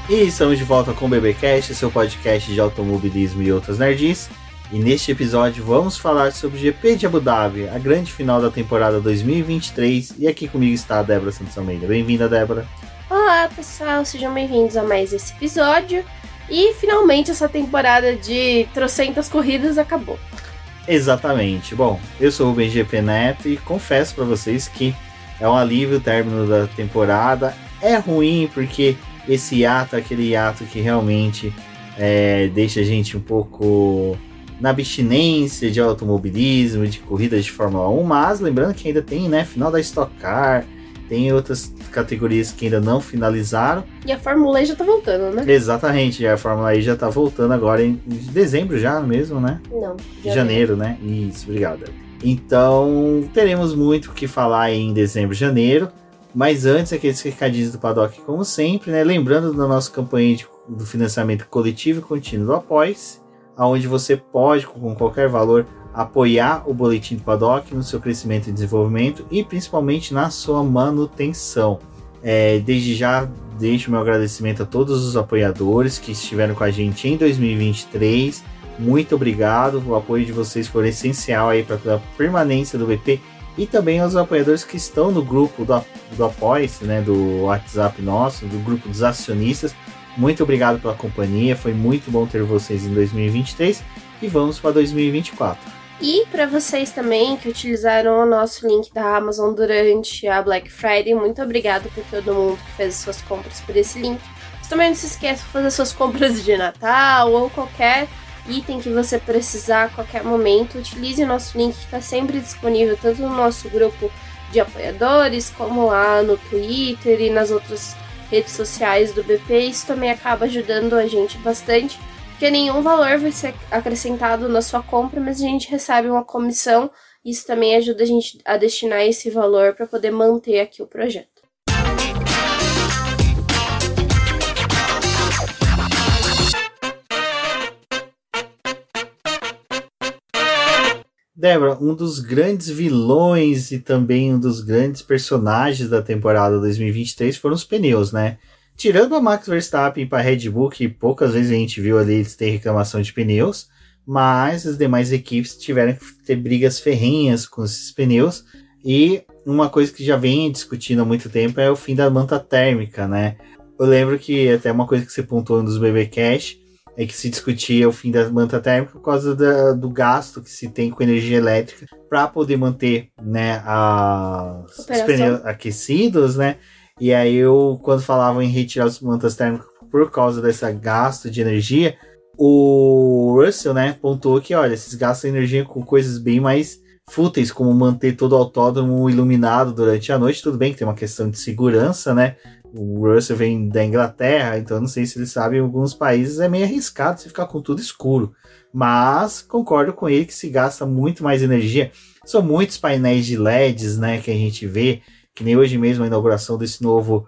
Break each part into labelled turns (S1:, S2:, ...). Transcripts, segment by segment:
S1: E estamos de volta com o BBcast, seu podcast de automobilismo e outras nerds. E neste episódio vamos falar sobre o GP de Abu Dhabi, a grande final da temporada 2023. E aqui comigo está a Débora Santos Almeida. Bem-vinda, Débora.
S2: Olá, pessoal, sejam bem-vindos a mais esse episódio. E finalmente essa temporada de trocentas corridas acabou.
S1: Exatamente. Bom, eu sou o Rubem GP Neto e confesso para vocês que é um alívio o término da temporada. É ruim porque esse hiato é aquele hiato que realmente deixa a gente um pouco na abstinência de automobilismo, de corridas de Fórmula 1, mas lembrando que ainda tem, final da Stock Car, tem outras categorias que ainda não finalizaram.
S2: E a Fórmula E já tá voltando, né?
S1: Exatamente, a Fórmula E já tá voltando agora em dezembro já mesmo, né?
S2: Não,
S1: janeiro, né? Isso, obrigado. Então, teremos muito o que falar em dezembro, janeiro. Mas antes, aqueles recadinhos do Paddock, como sempre, né? Lembrando da nossa campanha do financiamento coletivo e contínuo do Apoia-se, onde você pode, com qualquer valor, apoiar o Boletim do Paddock no seu crescimento e desenvolvimento e principalmente na sua manutenção. Desde já, deixo meu agradecimento a todos os apoiadores que estiveram com a gente em 2023. Muito obrigado, o apoio de vocês foi essencial aí para a permanência do BP. E também aos apoiadores que estão no grupo do Apoia-se, né, do WhatsApp nosso, do grupo dos acionistas. Muito obrigado pela companhia, foi muito bom ter vocês em 2023 e vamos para 2024.
S2: E para vocês também que utilizaram o nosso link da Amazon durante a Black Friday, muito obrigado por todo mundo que fez as suas compras por esse link. Mas também não se esqueça de fazer suas compras de Natal ou qualquer item que você precisar a qualquer momento. Utilize o nosso link que está sempre disponível tanto no nosso grupo de apoiadores como lá no Twitter e nas outras redes sociais do BP. Isso também acaba ajudando a gente bastante, porque nenhum valor vai ser acrescentado na sua compra, mas a gente recebe uma comissão. Isso também ajuda a gente a destinar esse valor para poder manter aqui o projeto.
S1: Débora, um dos grandes vilões e também um dos grandes personagens da temporada 2023 foram os pneus, né? Tirando a Max Verstappen para a Red Bull, que poucas vezes a gente viu ali eles terem reclamação de pneus, mas as demais equipes tiveram que ter brigas ferrenhas com esses pneus. E uma coisa que já vem discutindo há muito tempo é o fim da manta térmica, né? Eu lembro que até uma coisa que você pontuou nos BBcast é que se discutia o fim da manta térmica por causa do gasto que se tem com energia elétrica para poder manter, né, os pneus aquecidos, né? E aí quando falavam em retirar as mantas térmicas por causa desse gasto de energia, o Russell, né, pontuou que, olha, esses gastam energia com coisas bem mais fúteis, como manter todo o autódromo iluminado durante a noite. Tudo bem que tem uma questão de segurança, né? O Russell vem da Inglaterra, então não sei se eles sabem, em alguns países é meio arriscado você ficar com tudo escuro. Mas concordo com ele que se gasta muito mais energia. São muitos painéis de LEDs, né, que a gente vê, que nem hoje mesmo a inauguração desse novo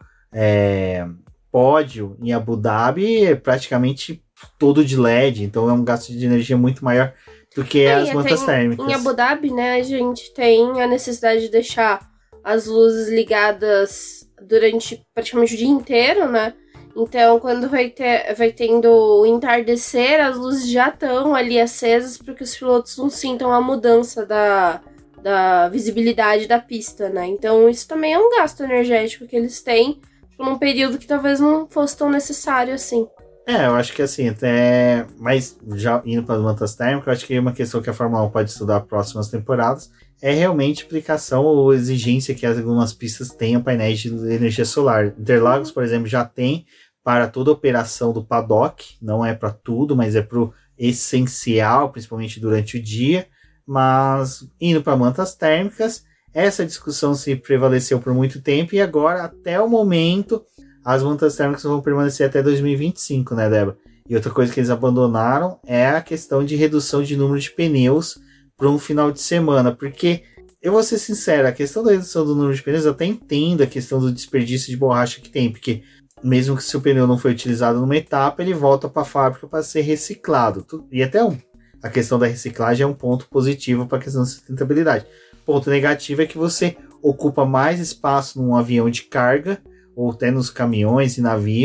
S1: pódio em Abu Dhabi é praticamente todo de LED, então é um gasto de energia muito maior do que as mantas térmicas.
S2: Em Abu Dhabi, né, a gente tem a necessidade de deixar as luzes ligadas durante praticamente o dia inteiro, né? Então, quando vai tendo o entardecer, as luzes já estão ali acesas para que os pilotos não sintam a mudança da visibilidade da pista, né? Então, isso também é um gasto energético que eles têm por um período que talvez não fosse tão necessário assim.
S1: Eu acho que assim, até... Mas já indo para as mantas térmicas, eu acho que é uma questão que a Fórmula 1 pode estudar próximas temporadas, é realmente aplicação ou exigência que algumas pistas tenham painéis de energia solar. Interlagos, por exemplo, já tem para toda a operação do paddock, não é para tudo, mas é para o essencial, principalmente durante o dia. Mas indo para mantas térmicas, essa discussão se prevaleceu por muito tempo e agora, até o momento, as mantas térmicas vão permanecer até 2025, né, Débora? E outra coisa que eles abandonaram é a questão de redução de número de pneus para um final de semana, porque, eu vou ser sincero, a questão da redução do número de pneus, eu até entendo a questão do desperdício de borracha que tem, porque mesmo que se o pneu não foi utilizado numa etapa, ele volta para a fábrica para ser reciclado. E até a questão da reciclagem é um ponto positivo para a questão da sustentabilidade. Ponto negativo é que você ocupa mais espaço num avião de carga, ou até nos caminhões e navios,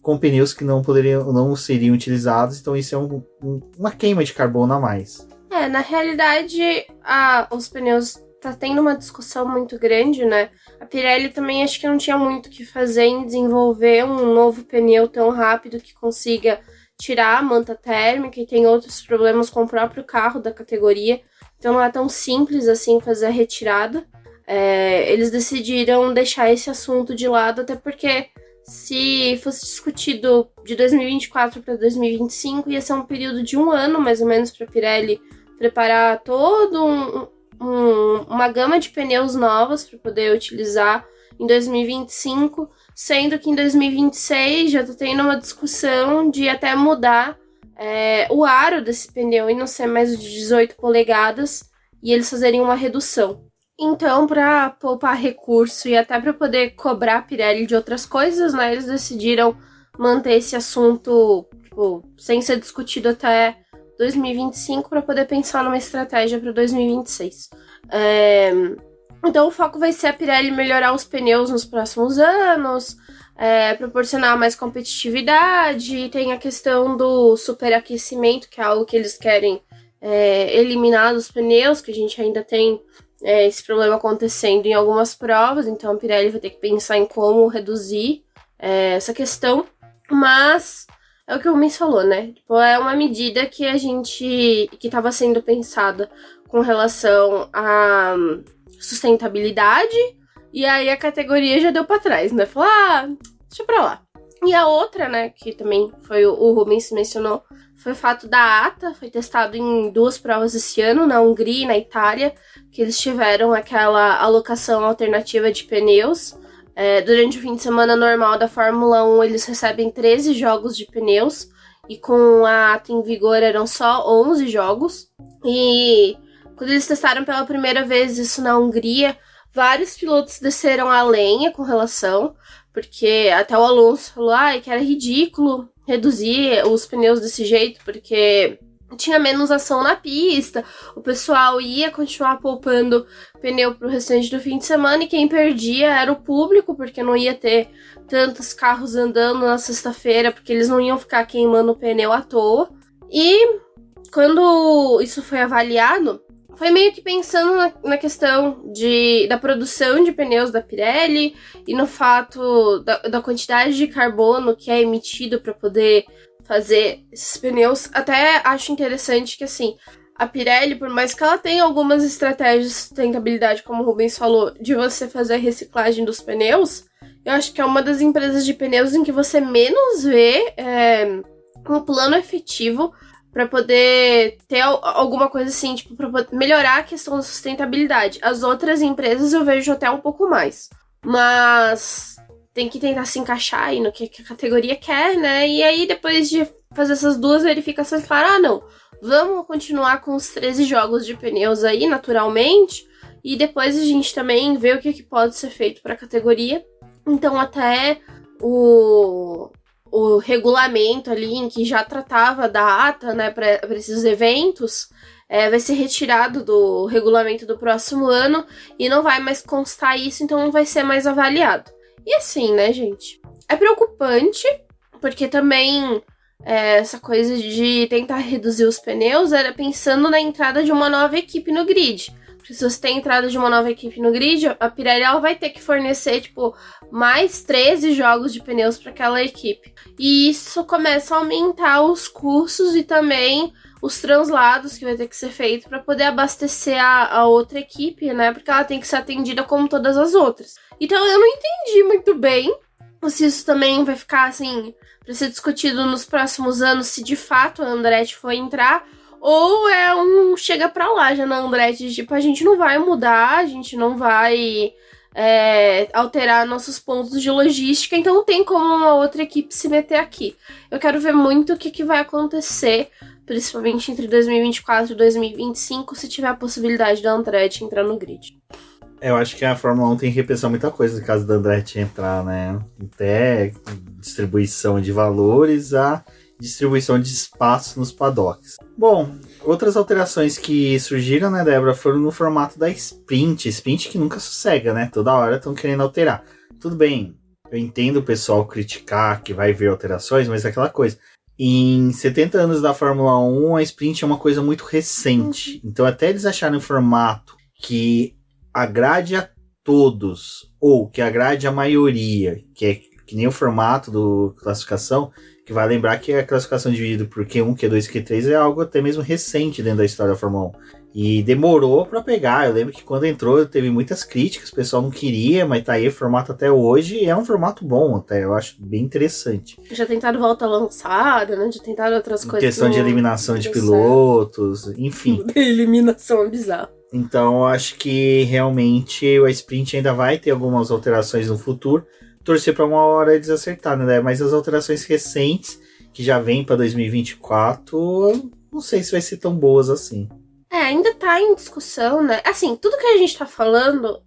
S1: com pneus que não seriam utilizados, então isso é uma queima de carbono a mais.
S2: Na realidade, os pneus tá tendo uma discussão muito grande, né? A Pirelli também acho que não tinha muito o que fazer em desenvolver um novo pneu tão rápido que consiga tirar a manta térmica, e tem outros problemas com o próprio carro da categoria, então não é tão simples assim fazer a retirada. Eles decidiram deixar esse assunto de lado, até porque se fosse discutido de 2024 para 2025, ia ser um período de 1 ano, mais ou menos, para a Pirelli preparar todo uma gama de pneus novos para poder utilizar em 2025, sendo que em 2026 já está tendo uma discussão de até mudar o aro desse pneu e não ser mais de 18 polegadas e eles fazerem uma redução. Então, para poupar recurso e até para poder cobrar a Pirelli de outras coisas, né, eles decidiram manter esse assunto sem ser discutido até 2025 para poder pensar numa estratégia para 2026. Então o foco vai ser a Pirelli melhorar os pneus nos próximos anos, proporcionar mais competitividade, tem a questão do superaquecimento, que é algo que eles querem eliminar dos pneus, que a gente ainda tem esse problema acontecendo em algumas provas, então a Pirelli vai ter que pensar em como reduzir essa questão, mas é o que o Rubens falou, né? É uma medida que que estava sendo pensada com relação à sustentabilidade, e aí a categoria já deu para trás, né? Falou, deixa pra lá. E a outra, né, que também foi o Rubens mencionou, foi o fato da ATA, foi testado em 2 provas esse ano, na Hungria e na Itália, que eles tiveram aquela alocação alternativa de pneus. Durante o fim de semana normal da Fórmula 1, eles recebem 13 jogos de pneus, e com a ATA em vigor eram só 11 jogos. E quando eles testaram pela primeira vez isso na Hungria, vários pilotos desceram a lenha com relação, porque até o Alonso falou que era ridículo reduzir os pneus desse jeito, porque tinha menos ação na pista, o pessoal ia continuar poupando pneu pro restante do fim de semana, e quem perdia era o público, porque não ia ter tantos carros andando na sexta-feira, porque eles não iam ficar queimando o pneu à toa. E quando isso foi avaliado, foi meio que pensando na questão da produção de pneus da Pirelli e no fato da quantidade de carbono que é emitido para poder fazer esses pneus. Até acho interessante que, assim, a Pirelli, por mais que ela tenha algumas estratégias de sustentabilidade, como o Rubens falou, de você fazer a reciclagem dos pneus, eu acho que é uma das empresas de pneus em que você menos vê um plano efetivo para poder ter alguma coisa assim, tipo, para melhorar a questão da sustentabilidade. As outras empresas eu vejo até um pouco mais, mas tem que tentar se encaixar aí no que a categoria quer, né? E aí, depois de fazer essas 2 verificações, falar, não, vamos continuar com os 13 jogos de pneus aí, naturalmente, e depois a gente também vê o que pode ser feito para a categoria. Então, até o regulamento ali, em que já tratava da ATA, né, para esses eventos, vai ser retirado do regulamento do próximo ano e não vai mais constar isso, então não vai ser mais avaliado. E assim, né, gente, é preocupante, porque também essa coisa de tentar reduzir os pneus era pensando na entrada de uma nova equipe no grid. Porque se você tem a entrada de uma nova equipe no grid, a Pirelli ela vai ter que fornecer, tipo, mais 13 jogos de pneus para aquela equipe. E isso começa a aumentar os custos e também os translados que vai ter que ser feito para poder abastecer a outra equipe, né? Porque ela tem que ser atendida como todas as outras. Então eu não entendi muito bem se isso também vai ficar, assim, para ser discutido nos próximos anos, se de fato a Andretti for entrar, ou é chega pra lá já na Andretti, tipo, a gente não vai mudar, a gente não vai alterar nossos pontos de logística, então não tem como uma outra equipe se meter aqui. Eu quero ver muito o que vai acontecer, principalmente entre 2024 e 2025, se tiver a possibilidade da Andretti entrar no grid.
S1: Eu acho que a Fórmula 1 tem que repensar muita coisa no caso da Andretti entrar, né? Até distribuição de valores a distribuição de espaço nos paddocks. Bom, outras alterações que surgiram, né, Débora, foram no formato da Sprint. Sprint que nunca sossega, né? Toda hora estão querendo alterar. Tudo bem, eu entendo o pessoal criticar que vai ver alterações, mas é aquela coisa. Em 70 anos da Fórmula 1, a sprint é uma coisa muito recente. Então, até eles acharem um formato que agrade a todos, ou que agrade a maioria, que é que nem o formato do classificação, que vai lembrar que a classificação dividida por Q1, Q2 e Q3 é algo até mesmo recente dentro da história da Fórmula 1. E demorou para pegar. Eu lembro que quando entrou teve muitas críticas, o pessoal não queria, mas tá aí o formato até hoje, e é um formato bom até, eu acho bem interessante.
S2: Já tentaram volta lançada, né? Já tentaram outras coisas.
S1: Questão de eliminação de pilotos, enfim.
S2: Eliminação é bizarro.
S1: Então eu acho que realmente a sprint ainda vai ter algumas alterações no futuro. Torcer para uma hora eles acertarem, né? Mas as alterações recentes, que já vêm para 2024, não sei se vai ser tão boas assim.
S2: Ainda tá em discussão, né? Assim, tudo que a gente tá falando,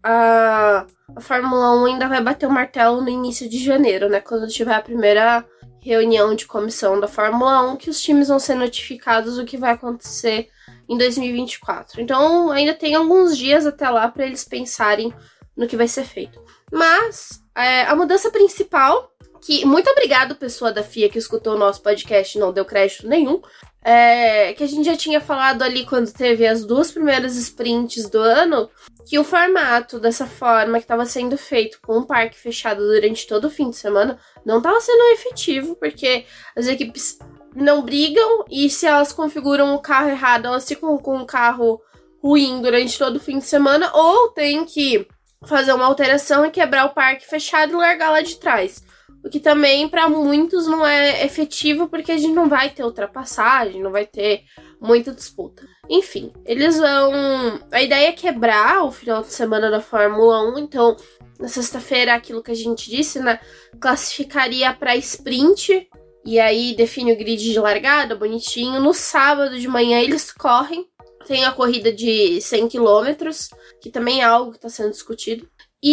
S2: a Fórmula 1 ainda vai bater o martelo no início de janeiro, né? Quando tiver a primeira reunião de comissão da Fórmula 1, que os times vão ser notificados do que vai acontecer em 2024. Então, ainda tem alguns dias até lá para eles pensarem no que vai ser feito. Mas, a mudança principal, que muito obrigado, pessoa da FIA que escutou o nosso podcast e não deu crédito nenhum, que a gente já tinha falado ali quando teve as 2 primeiras sprints do ano, que o formato dessa forma que estava sendo feito com um parque fechado durante todo o fim de semana não estava sendo efetivo, porque as equipes não brigam e se elas configuram o carro errado, elas ficam com um carro ruim durante todo o fim de semana, ou tem que fazer uma alteração e quebrar o parque fechado e largar lá de trás. O que também, para muitos, não é efetivo, porque a gente não vai ter ultrapassagem, não vai ter muita disputa. Enfim, eles vão... A ideia é quebrar o final de semana da Fórmula 1, então, na sexta-feira, aquilo que a gente disse, né? Classificaria para sprint, e aí define o grid de largada, bonitinho. No sábado de manhã, eles correm. Tem a corrida de 100 km, que também é algo que está sendo discutido.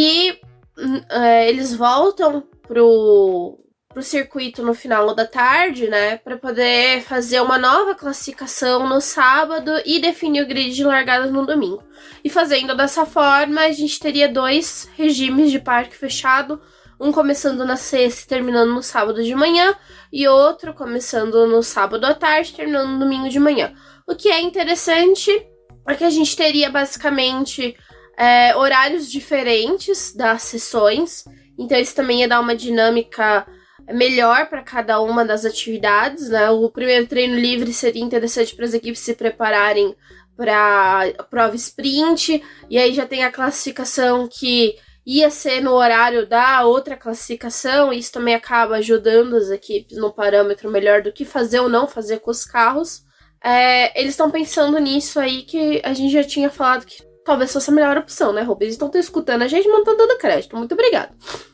S2: E eles voltam pro circuito no final da tarde, né? Para poder fazer uma nova classificação no sábado e definir o grid de largada no domingo. E fazendo dessa forma, a gente teria 2 regimes de parque fechado. Um começando na sexta e terminando no sábado de manhã. E outro começando no sábado à tarde e terminando no domingo de manhã. O que é interessante é que a gente teria basicamente horários diferentes das sessões. Então isso também ia dar uma dinâmica melhor para cada uma das atividades, né? O primeiro treino livre seria interessante para as equipes se prepararem para a prova sprint. E aí já tem a classificação que ia ser no horário da outra classificação. E isso também acaba ajudando as equipes num parâmetro melhor do que fazer ou não fazer com os carros. Eles estão pensando nisso aí, que a gente já tinha falado que talvez fosse a melhor opção, né, Rubens? Então estão escutando a gente, mas não estão dando crédito. Muito obrigada.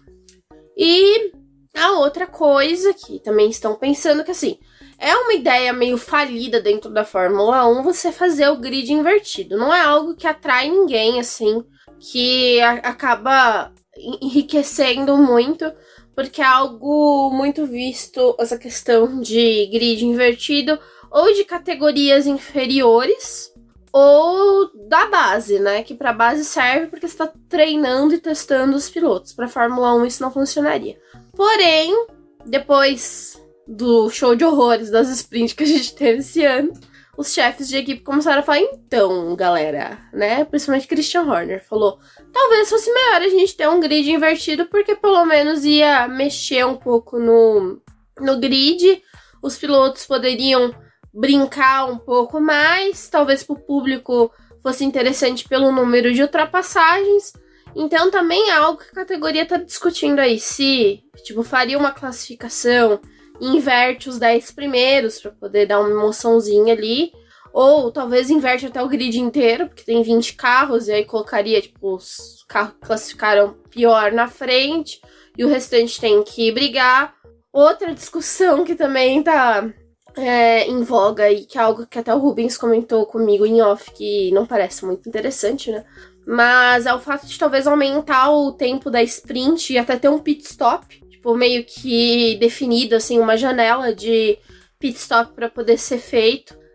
S2: E a outra coisa que também estão pensando que, assim, é uma ideia meio falida dentro da Fórmula 1 você fazer o grid invertido. Não é algo que atrai ninguém, assim, que acaba enriquecendo muito, porque é algo muito visto, essa questão de grid invertido, ou de categorias inferiores, ou da base, né? Que pra base serve porque você tá treinando e testando os pilotos. Pra Fórmula 1 isso não funcionaria. Porém, depois do show de horrores das sprints que a gente teve esse ano, os chefes de equipe começaram a falar, então, galera, né? Principalmente Christian Horner falou, talvez fosse melhor a gente ter um grid invertido, porque pelo menos ia mexer um pouco no grid, os pilotos poderiam brincar um pouco mais, talvez para o público fosse interessante pelo número de ultrapassagens. Então também é algo que a categoria está discutindo aí, se faria uma classificação e inverte os 10 primeiros para poder dar uma emoçãozinha ali, ou talvez inverte até o grid inteiro, porque tem 20 carros, e aí colocaria os carros que classificaram pior na frente e o restante tem que brigar. Outra discussão que também tá em voga e que é algo que até o Rubens comentou comigo em off, que não parece muito interessante, né? Mas é o fato de talvez aumentar o tempo da sprint e até ter um pit stop, meio que definido, assim, uma janela de pit stop para poder ser feito.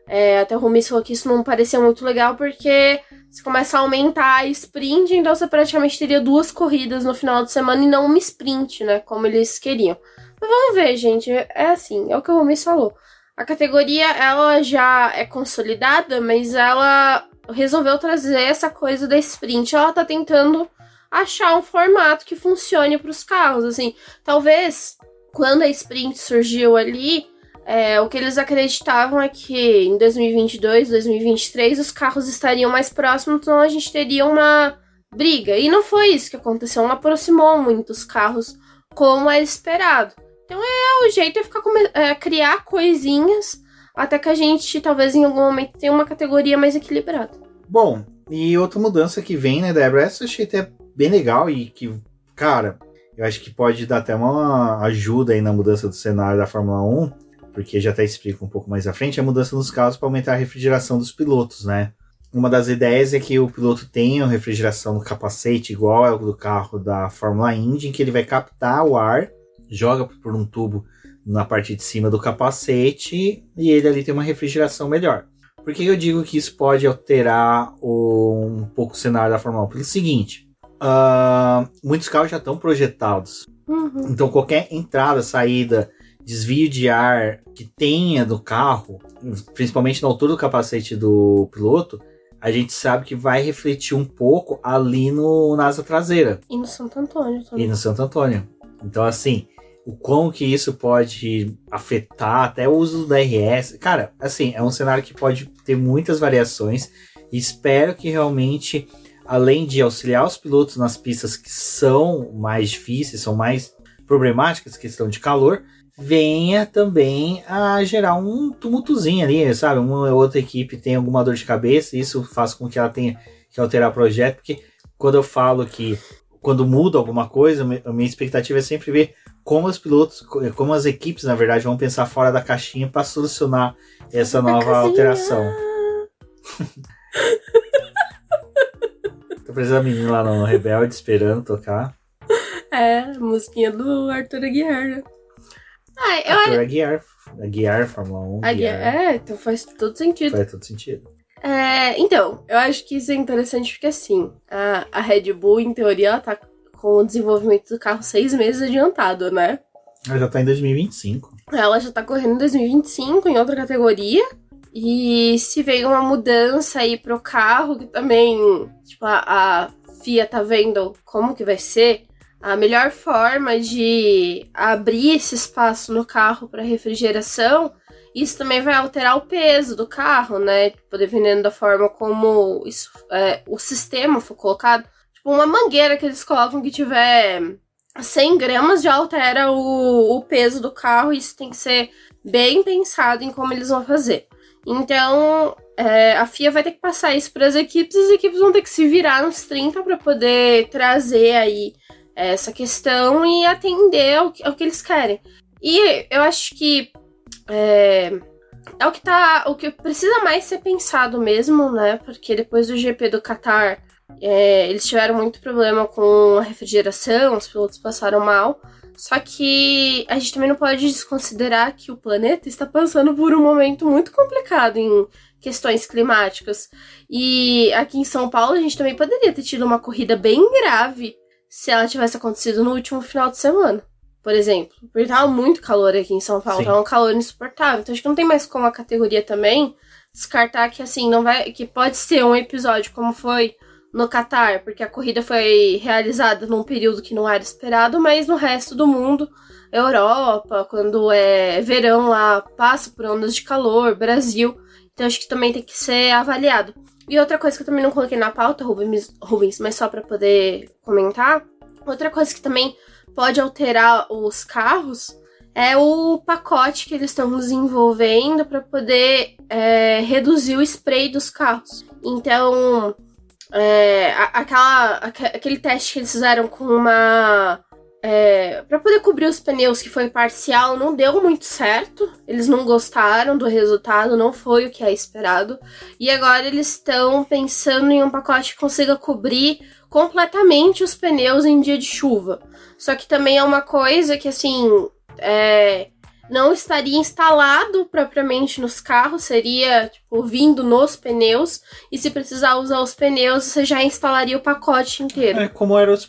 S2: Até o Rumi falou que isso não parecia muito legal, porque você começa a aumentar a sprint, então você praticamente teria 2 corridas no final de semana e não uma sprint, né? Como eles queriam. Mas vamos ver, gente. É assim, é o que o Rumi falou. A categoria, ela já é consolidada, mas ela resolveu trazer essa coisa da sprint. Ela tá tentando achar um formato que funcione para os carros, assim. Talvez, quando a sprint surgiu ali, o que eles acreditavam é que em 2022, 2023, os carros estariam mais próximos, então a gente teria uma briga. E não foi isso que aconteceu, não aproximou muito os carros como era esperado. Então o jeito é ficar criar coisinhas até que a gente, talvez em algum momento, tenha uma categoria mais equilibrada.
S1: Bom, e outra mudança que vem, né, Débora? Essa eu achei até bem legal e que, cara, eu acho que pode dar até uma ajuda aí na mudança do cenário da Fórmula 1, porque já até explico um pouco mais à frente, a mudança dos carros para aumentar a refrigeração dos pilotos, né? Uma das ideias é que o piloto tenha uma refrigeração no capacete igual ao do carro da Fórmula Indy, em que ele vai captar o ar, joga por um tubo na parte de cima do capacete e ele ali tem uma refrigeração melhor. Por que eu digo que isso pode alterar um pouco o cenário da Fórmula 1? Pelo seguinte, muitos carros já estão projetados.
S2: Uhum.
S1: Então qualquer entrada, saída, desvio de ar que tenha do carro, principalmente na altura do capacete do piloto, a gente sabe que vai refletir um pouco ali na asa traseira.
S2: E no Santo Antônio também.
S1: E no Santo Antônio. Então, assim, o quão que isso pode afetar até o uso do DRS. Cara, assim, é um cenário que pode ter muitas variações. E espero que realmente, além de auxiliar os pilotos nas pistas que são mais difíceis, são mais problemáticas, questão de calor, venha também a gerar um tumultozinho ali, sabe? Uma ou outra equipe tem alguma dor de cabeça, e isso faz com que ela tenha que alterar o projeto, porque quando eu falo que quando muda alguma coisa, a minha expectativa é sempre ver como os pilotos, como as equipes, na verdade, vão pensar fora da caixinha para solucionar essa nova alteração. Tô precisando da menina lá no Rebelde esperando tocar.
S2: A musiquinha do Arthur Aguiar, né?
S1: Arthur Aguiar, Fórmula 1.
S2: Então faz todo sentido.
S1: Faz todo sentido.
S2: Então, eu acho que isso é interessante porque, assim, a Red Bull, em teoria, ela tá com o desenvolvimento do carro 6 meses adiantado, né?
S1: Ela já tá em 2025.
S2: Ela já tá correndo em 2025, em outra categoria. E se veio uma mudança aí pro carro, que também, tipo, a FIA tá vendo como que vai ser, a melhor forma de abrir esse espaço no carro para refrigeração, isso também vai alterar o peso do carro, né? Tipo, dependendo da forma como isso, o sistema for colocado. Tipo, uma mangueira que eles colocam que tiver 100 gramas já altera o peso do carro. Isso tem que ser bem pensado em como eles vão fazer. Então, a FIA vai ter que passar isso para as equipes vão ter que se virar nos 30 para poder trazer aí essa questão e atender ao que eles querem. E eu acho que é o que precisa mais ser pensado mesmo, né? Porque depois do GP do Qatar, eles tiveram muito problema com a refrigeração, os pilotos passaram mal. Só que a gente também não pode desconsiderar que o planeta está passando por um momento muito complicado em questões climáticas. E aqui em São Paulo a gente também poderia ter tido uma corrida bem grave se ela tivesse acontecido no último final de semana, por exemplo. Porque tava muito calor aqui em São Paulo, tava um calor insuportável. Então acho que não tem mais como a categoria também descartar que assim, não vai, que pode ser um episódio como foi no Qatar, porque a corrida foi realizada num período que não era esperado, mas no resto do mundo, Europa, quando é verão lá, passa por ondas de calor, Brasil, então acho que também tem que ser avaliado. E outra coisa que eu também não coloquei na pauta, Rubens, mas só para poder comentar, outra coisa que também pode alterar os carros é o pacote que eles estão desenvolvendo para poder reduzir o spray dos carros. Então, aquele teste que eles fizeram com uma... para poder cobrir os pneus, que foi parcial, não deu muito certo. Eles não gostaram do resultado, não foi o que é esperado. E agora eles estão pensando em um pacote que consiga cobrir completamente os pneus em dia de chuva. Só que também é uma coisa que, assim, não estaria instalado propriamente nos carros, seria tipo, vindo nos pneus, e se precisar usar os pneus, você já instalaria o pacote inteiro.
S1: Como eram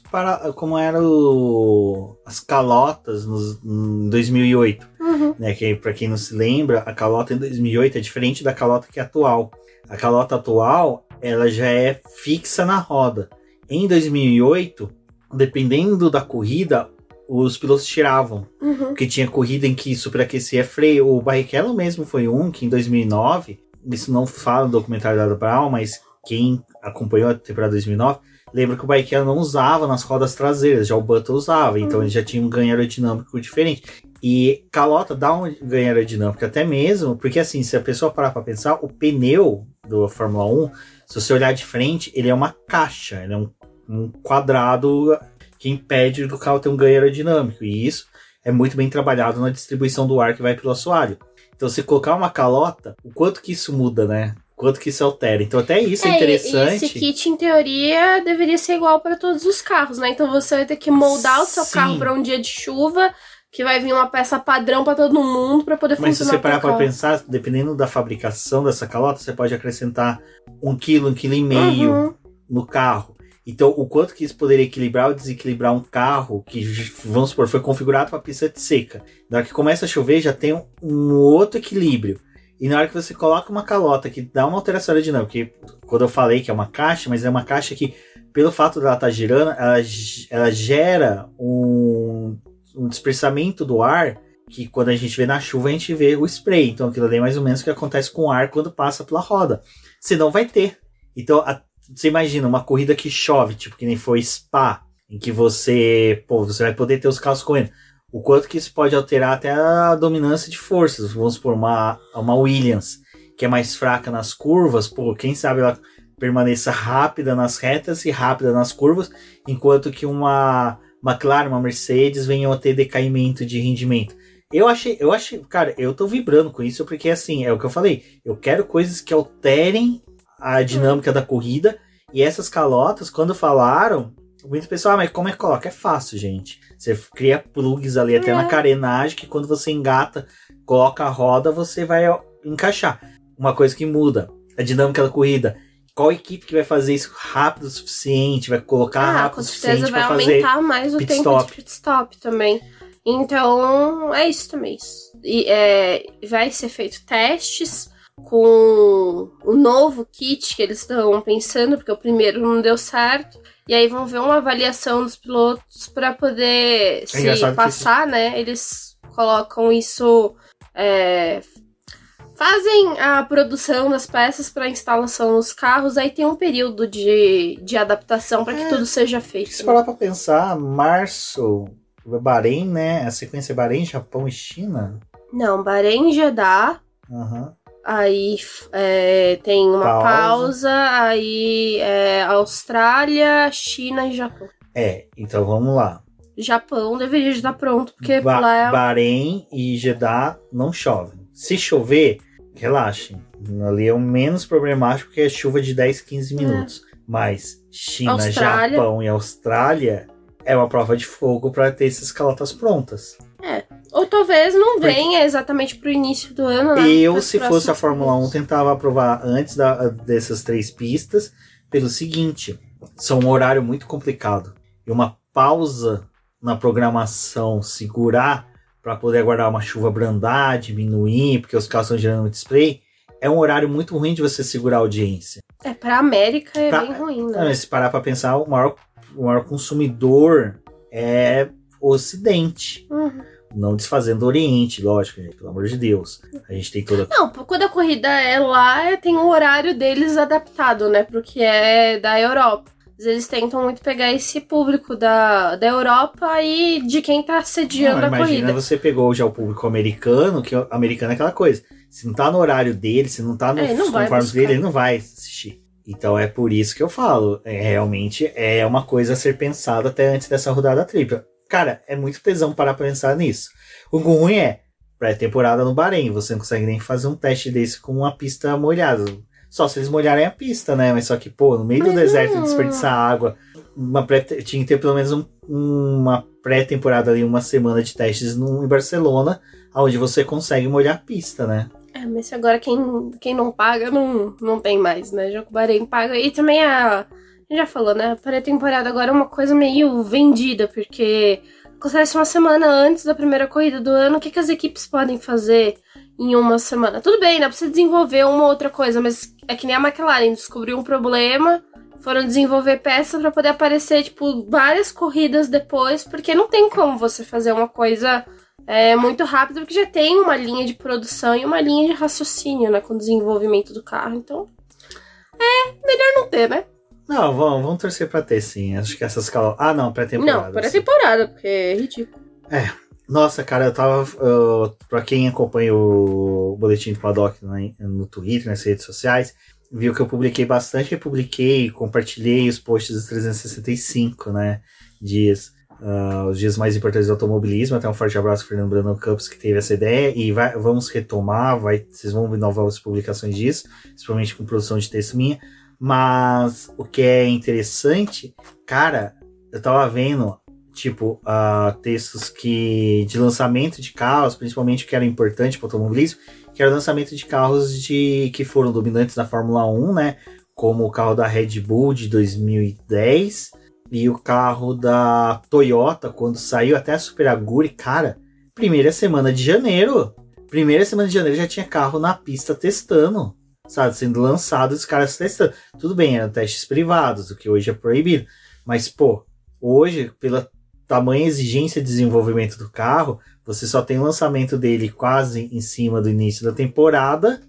S1: as calotas em 2008, né? Que para quem não se lembra, a calota em 2008 é diferente da calota que é atual. A calota atual, ela já é fixa na roda. Em 2008, dependendo da corrida, os pilotos tiravam. Porque tinha corrida em que superaquecia freio. O Barrichello mesmo foi que em 2009, isso não fala no documentário da Brown, mas quem acompanhou a temporada 2009, lembra que o Barrichello não usava nas rodas traseiras, já o Button usava, então ele já tinha um ganho aerodinâmico diferente. E calota dá um ganho aerodinâmico até mesmo, porque assim, se a pessoa parar pra pensar, o pneu da Fórmula 1, se você olhar de frente, ele é uma caixa, ele é um quadrado que impede do carro ter um ganho aerodinâmico, e isso é muito bem trabalhado na distribuição do ar que vai pelo assoalho. Então, se colocar uma calota, o quanto que isso muda, né? O quanto que isso altera. Então, até isso é interessante.
S2: E esse kit, em teoria, deveria ser igual para todos os carros, né? Então, você vai ter que moldar o seu carro para um dia de chuva, que vai vir uma peça padrão para todo mundo para poder funcionar.
S1: Mas se você parar para pensar, dependendo da fabricação dessa calota, você pode acrescentar 1 quilo, 1,5 kg no carro. Então, o quanto que isso poderia equilibrar ou desequilibrar um carro que, vamos supor, foi configurado para pista de seca. Na hora que começa a chover, já tem um outro equilíbrio. E na hora que você coloca uma calota que dá uma alteração aerodinâmica, que quando eu falei que é uma caixa, mas é uma caixa que, pelo fato dela estar girando, ela gera um dispersamento do ar, que quando a gente vê na chuva, a gente vê o spray. Então, aquilo ali é mais ou menos o que acontece com o ar quando passa pela roda. Senão vai ter. Então, você imagina uma corrida que chove, tipo que nem foi Spa, em que você vai poder ter os carros correndo. O quanto que isso pode alterar até a dominância de forças. Vamos supor, uma Williams, que é mais fraca nas curvas, quem sabe ela permaneça rápida nas retas e rápida nas curvas, enquanto que uma McLaren, uma Mercedes venham a ter decaimento de rendimento. Eu achei, cara, eu tô vibrando com isso, porque assim, é o que eu falei, eu quero coisas que alterem a dinâmica da corrida, e essas calotas, quando falaram, muitas pessoas, mas como é que coloca? É fácil, gente. Você cria plugs ali até na carenagem, que quando você engata, coloca a roda, você vai encaixar. Uma coisa que muda, a dinâmica da corrida. Qual equipe que vai fazer isso rápido o suficiente, vai colocar rápido o suficiente para fazer
S2: com certeza vai aumentar mais o tempo de pit stop também. Então, é isso também. E, vai ser feito testes com o novo kit que eles estão pensando, porque o primeiro não deu certo. E aí vão ver uma avaliação dos pilotos para poder se passar, né? Eles colocam isso... fazem a produção das peças para instalação nos carros, aí tem um período de adaptação para que tudo seja feito.
S1: Se parar para pensar, março, Bahrein, né? A sequência é Bahrein, Japão e China?
S2: Não, Bahrein, Jeddah. Aí tem uma pausa, aí Austrália, China e Japão.
S1: Então vamos lá.
S2: Japão deveria estar pronto, porque lá
S1: Bahrein e Jeddah não chovem. Se chover, relaxem. Ali é o menos problemático, porque é chuva de 10, 15 minutos. Mas China, Austrália. Japão e Austrália é uma prova de fogo para ter essas calotas prontas.
S2: Ou talvez não venha exatamente pro início do ano, né?
S1: Se fosse a Fórmula 1, tentava aprovar antes dessas 3 pistas, pelo seguinte, são um horário muito complicado. E uma pausa na programação, segurar para poder aguardar uma chuva brandar, diminuir, porque os carros estão gerando muito spray, é um horário muito ruim de você segurar a audiência.
S2: Pra América bem ruim, né?
S1: Se parar para pensar, o maior consumidor é o Ocidente. Não desfazendo o Oriente, lógico, gente, pelo amor de Deus. A gente tem toda...
S2: Não, quando a corrida é lá, tem o horário deles adaptado, né? Pro que é da Europa. Eles tentam muito pegar esse público da Europa e de quem tá sediando a corrida.
S1: Imagina, você pegou já o público americano, que o americano é aquela coisa. Se não tá no horário dele, se não tá nos conformes dele, ele não vai assistir. Então é por isso que eu falo. Realmente é uma coisa a ser pensada até antes dessa rodada tripla. Cara, é muito tesão parar pra pensar nisso. O ruim é, pré-temporada no Bahrein, você não consegue nem fazer um teste desse com uma pista molhada. Só se eles molharem a pista, né? Mas só que, pô, no meio do deserto, desperdiçar água, tinha que ter pelo menos uma pré-temporada ali, uma semana de testes em Barcelona, onde você consegue molhar a pista, né?
S2: Mas agora quem não paga, não tem mais, né? Já que o Bahrein paga. E também a gente já falou, né? A pré-temporada agora é uma coisa meio vendida, porque acontece uma semana antes da primeira corrida do ano. O que as equipes podem fazer em uma semana? Tudo bem, dá pra você desenvolver uma outra coisa, mas é que nem a McLaren descobriu um problema, foram desenvolver peça pra poder aparecer, tipo, várias corridas depois, porque não tem como você fazer uma coisa muito rápida, porque já tem uma linha de produção e uma linha de raciocínio, né, com o desenvolvimento do carro. Então, melhor não ter, né?
S1: Não, vamos torcer pra ter, sim. Acho que essas não, pré-temporada.
S2: Não, pré-temporada, porque é ridículo.
S1: Nossa, cara, eu tava... pra quem acompanha o Boletim do Paddock no Twitter, nas redes sociais, viu que eu publiquei bastante, compartilhei os posts dos 365, né, dias. Os dias mais importantes do automobilismo. Até um forte abraço ao Fernando Brandão Campos, que teve essa ideia, e vamos retomar, vocês vão ver novas publicações disso, principalmente com produção de texto minha. Mas o que é interessante, cara, eu tava vendo, tipo, textos de lançamento de carros, principalmente o que era importante para o automobilismo, que era o lançamento de carros que foram dominantes na Fórmula 1, né? Como o carro da Red Bull de 2010 e o carro da Toyota, quando saiu até a Super Aguri. Cara, primeira semana de janeiro já tinha carro na pista testando, sabe? Sendo lançado, os caras testando. Tudo bem, eram testes privados, o que hoje é proibido. Mas, pô, hoje, pela tamanha exigência de desenvolvimento do carro, você só tem o lançamento dele quase em cima do início da temporada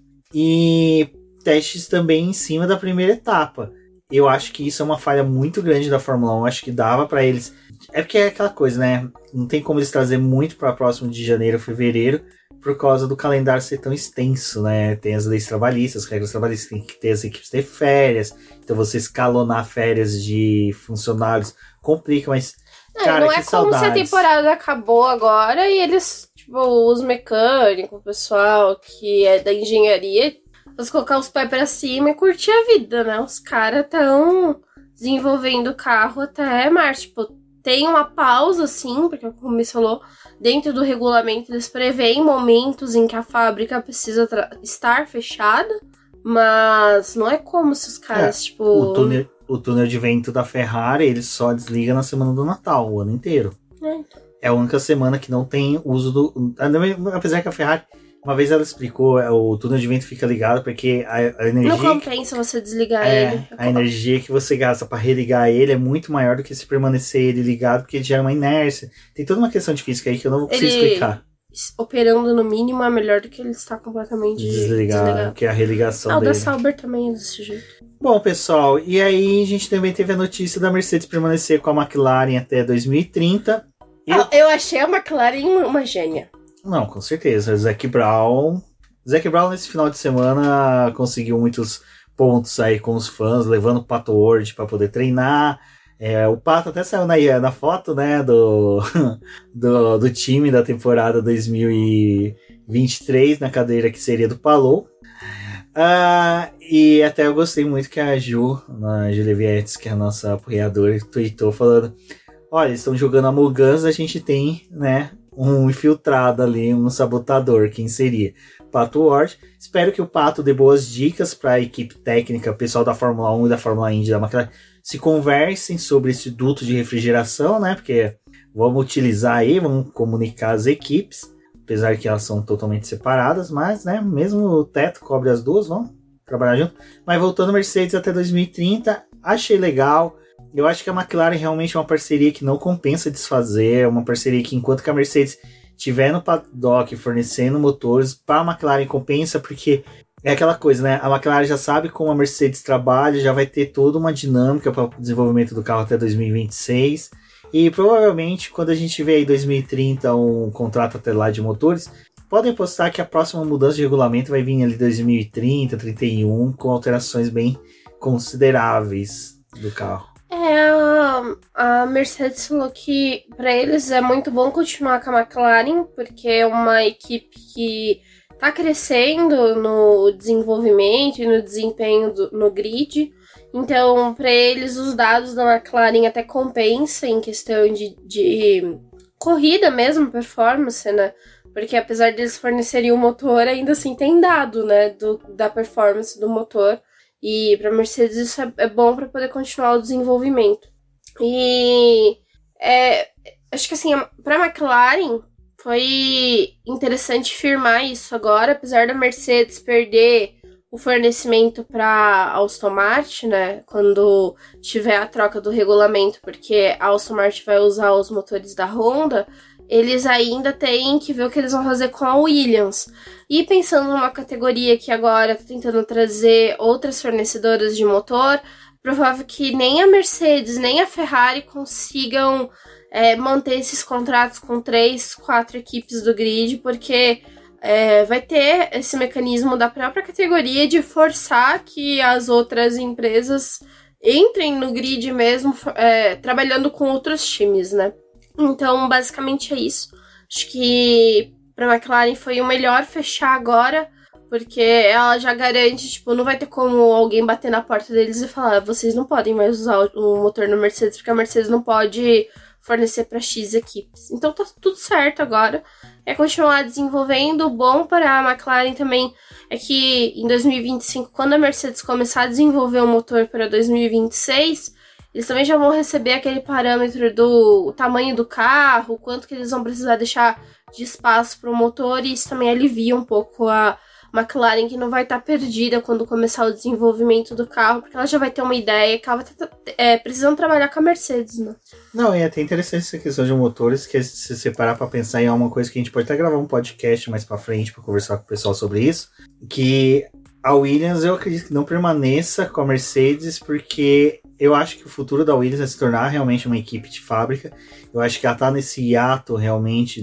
S1: e testes também em cima da primeira etapa. Eu acho que isso é uma falha muito grande da Fórmula 1. Acho que dava pra eles... É porque é aquela coisa, né? Não tem como eles trazer muito pra próximo de janeiro, fevereiro, por causa do calendário ser tão extenso, né? Tem as leis trabalhistas, as regras trabalhistas, tem que ter as equipes ter férias. Então você escalonar férias de funcionários complica, mas... Cara,
S2: não é como se a temporada acabou agora e eles, tipo, os mecânicos, o pessoal que é da engenharia, eles colocar os pés pra cima e curtir a vida, né? Os caras estão desenvolvendo o carro até março. Tipo, tem uma pausa, sim, porque como você falou, dentro do regulamento eles preveem momentos em que a fábrica precisa estar fechada, mas não é como se os caras, tipo...
S1: O túnel de vento da Ferrari, ele só desliga na semana do Natal, o ano inteiro. É a única semana que não tem uso do... Apesar que a Ferrari, uma vez ela explicou, o túnel de vento fica ligado porque a energia...
S2: Não compensa você desligar ele.
S1: A energia que você gasta para religar ele é muito maior do que se permanecer ele ligado, porque ele gera uma inércia. Tem toda uma questão de física aí que eu não vou conseguir explicar.
S2: Operando no mínimo é melhor do que ele estar completamente desligado.
S1: Que é a religação dele.
S2: O da Sauber também é desse jeito.
S1: Bom, pessoal, e aí a gente também teve a notícia da Mercedes permanecer com a McLaren até 2030.
S2: Eu achei a McLaren uma gênia.
S1: Não, com certeza. Zac Brown nesse final de semana conseguiu muitos pontos aí com os fãs, levando o Pato Ward para poder treinar. O Pato até saiu na foto, né, do time da temporada 2023, na cadeira que seria do Palou. E até eu gostei muito que a Julia Vietes, que é a nossa apoiadora, tweetou falando: olha, eles estão jogando a Muganza, a gente tem, né, um infiltrado ali, um sabotador, quem seria? Pato Ward. Espero que o Pato dê boas dicas para a equipe técnica, pessoal da Fórmula 1 e da Fórmula Indy da McLaren, se conversem sobre esse duto de refrigeração, né? Porque vamos utilizar aí, vamos comunicar as equipes, apesar que elas são totalmente separadas, mas, né, mesmo o teto cobre as duas, vamos trabalhar junto. Mas voltando, Mercedes até 2030, achei legal. Eu acho que a McLaren realmente é uma parceria que não compensa desfazer, é uma parceria que enquanto que a Mercedes estiver no paddock fornecendo motores, para a McLaren compensa, porque é aquela coisa, né? A McLaren já sabe como a Mercedes trabalha, já vai ter toda uma dinâmica para o desenvolvimento do carro até 2026. E provavelmente, quando a gente vê aí 2030 um contrato até lá de motores, podem postar que a próxima mudança de regulamento vai vir ali 2030, 2031, com alterações bem consideráveis do carro.
S2: A Mercedes falou que para eles é muito bom continuar com a McLaren, porque é uma equipe que tá crescendo no desenvolvimento e no desempenho no grid. Então, para eles, os dados da McLaren até compensam em questão de corrida mesmo, performance, né? Porque apesar deles fornecerem o motor, ainda assim tem dado, né, da performance do motor. E para Mercedes isso é bom para poder continuar o desenvolvimento. E acho que assim, para a McLaren foi interessante firmar isso agora, apesar da Mercedes perder o fornecimento para Aston Martin, né, quando tiver a troca do regulamento, porque a Aston Martin vai usar os motores da Honda, eles ainda têm que ver o que eles vão fazer com a Williams. E pensando numa categoria que agora está tentando trazer outras fornecedoras de motor, provável que nem a Mercedes nem a Ferrari consigam manter esses contratos com 3, 4 equipes do grid, porque vai ter esse mecanismo da própria categoria de forçar que as outras empresas entrem no grid mesmo, trabalhando com outros times, né? Então, basicamente é isso. Acho que para a McLaren foi o melhor fechar agora, porque ela já garante, tipo, não vai ter como alguém bater na porta deles e falar: vocês não podem mais usar o motor no Mercedes, porque a Mercedes não pode fornecer para X equipes. Então tá tudo certo agora. É continuar desenvolvendo. O bom para a McLaren também é que em 2025, quando a Mercedes começar a desenvolver o motor para 2026, eles também já vão receber aquele parâmetro do tamanho do carro, quanto que eles vão precisar deixar de espaço para o motor, e isso também alivia um pouco a McLaren, que não vai estar perdida quando começar o desenvolvimento do carro, porque ela já vai ter uma ideia que ela vai estar precisando trabalhar com a Mercedes, né?
S1: Não, e é até interessante essa questão de motores, que se separar para pensar em uma coisa que a gente pode até gravar um podcast mais para frente para conversar com o pessoal sobre isso, que a Williams eu acredito que não permaneça com a Mercedes, porque eu acho que o futuro da Williams é se tornar realmente uma equipe de fábrica. Eu acho que ela tá nesse hiato realmente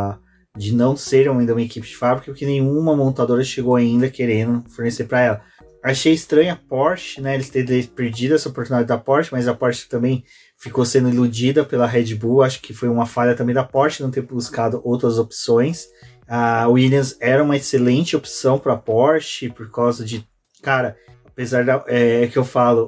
S1: de não ser ainda uma equipe de fábrica, porque nenhuma montadora chegou ainda querendo fornecer para ela. Achei estranho a Porsche, né, eles terem perdido essa oportunidade da Porsche, mas a Porsche também ficou sendo iludida pela Red Bull. Acho que foi uma falha também da Porsche não ter buscado outras opções. A Williams era uma excelente opção para a Porsche, por causa de, cara, apesar que eu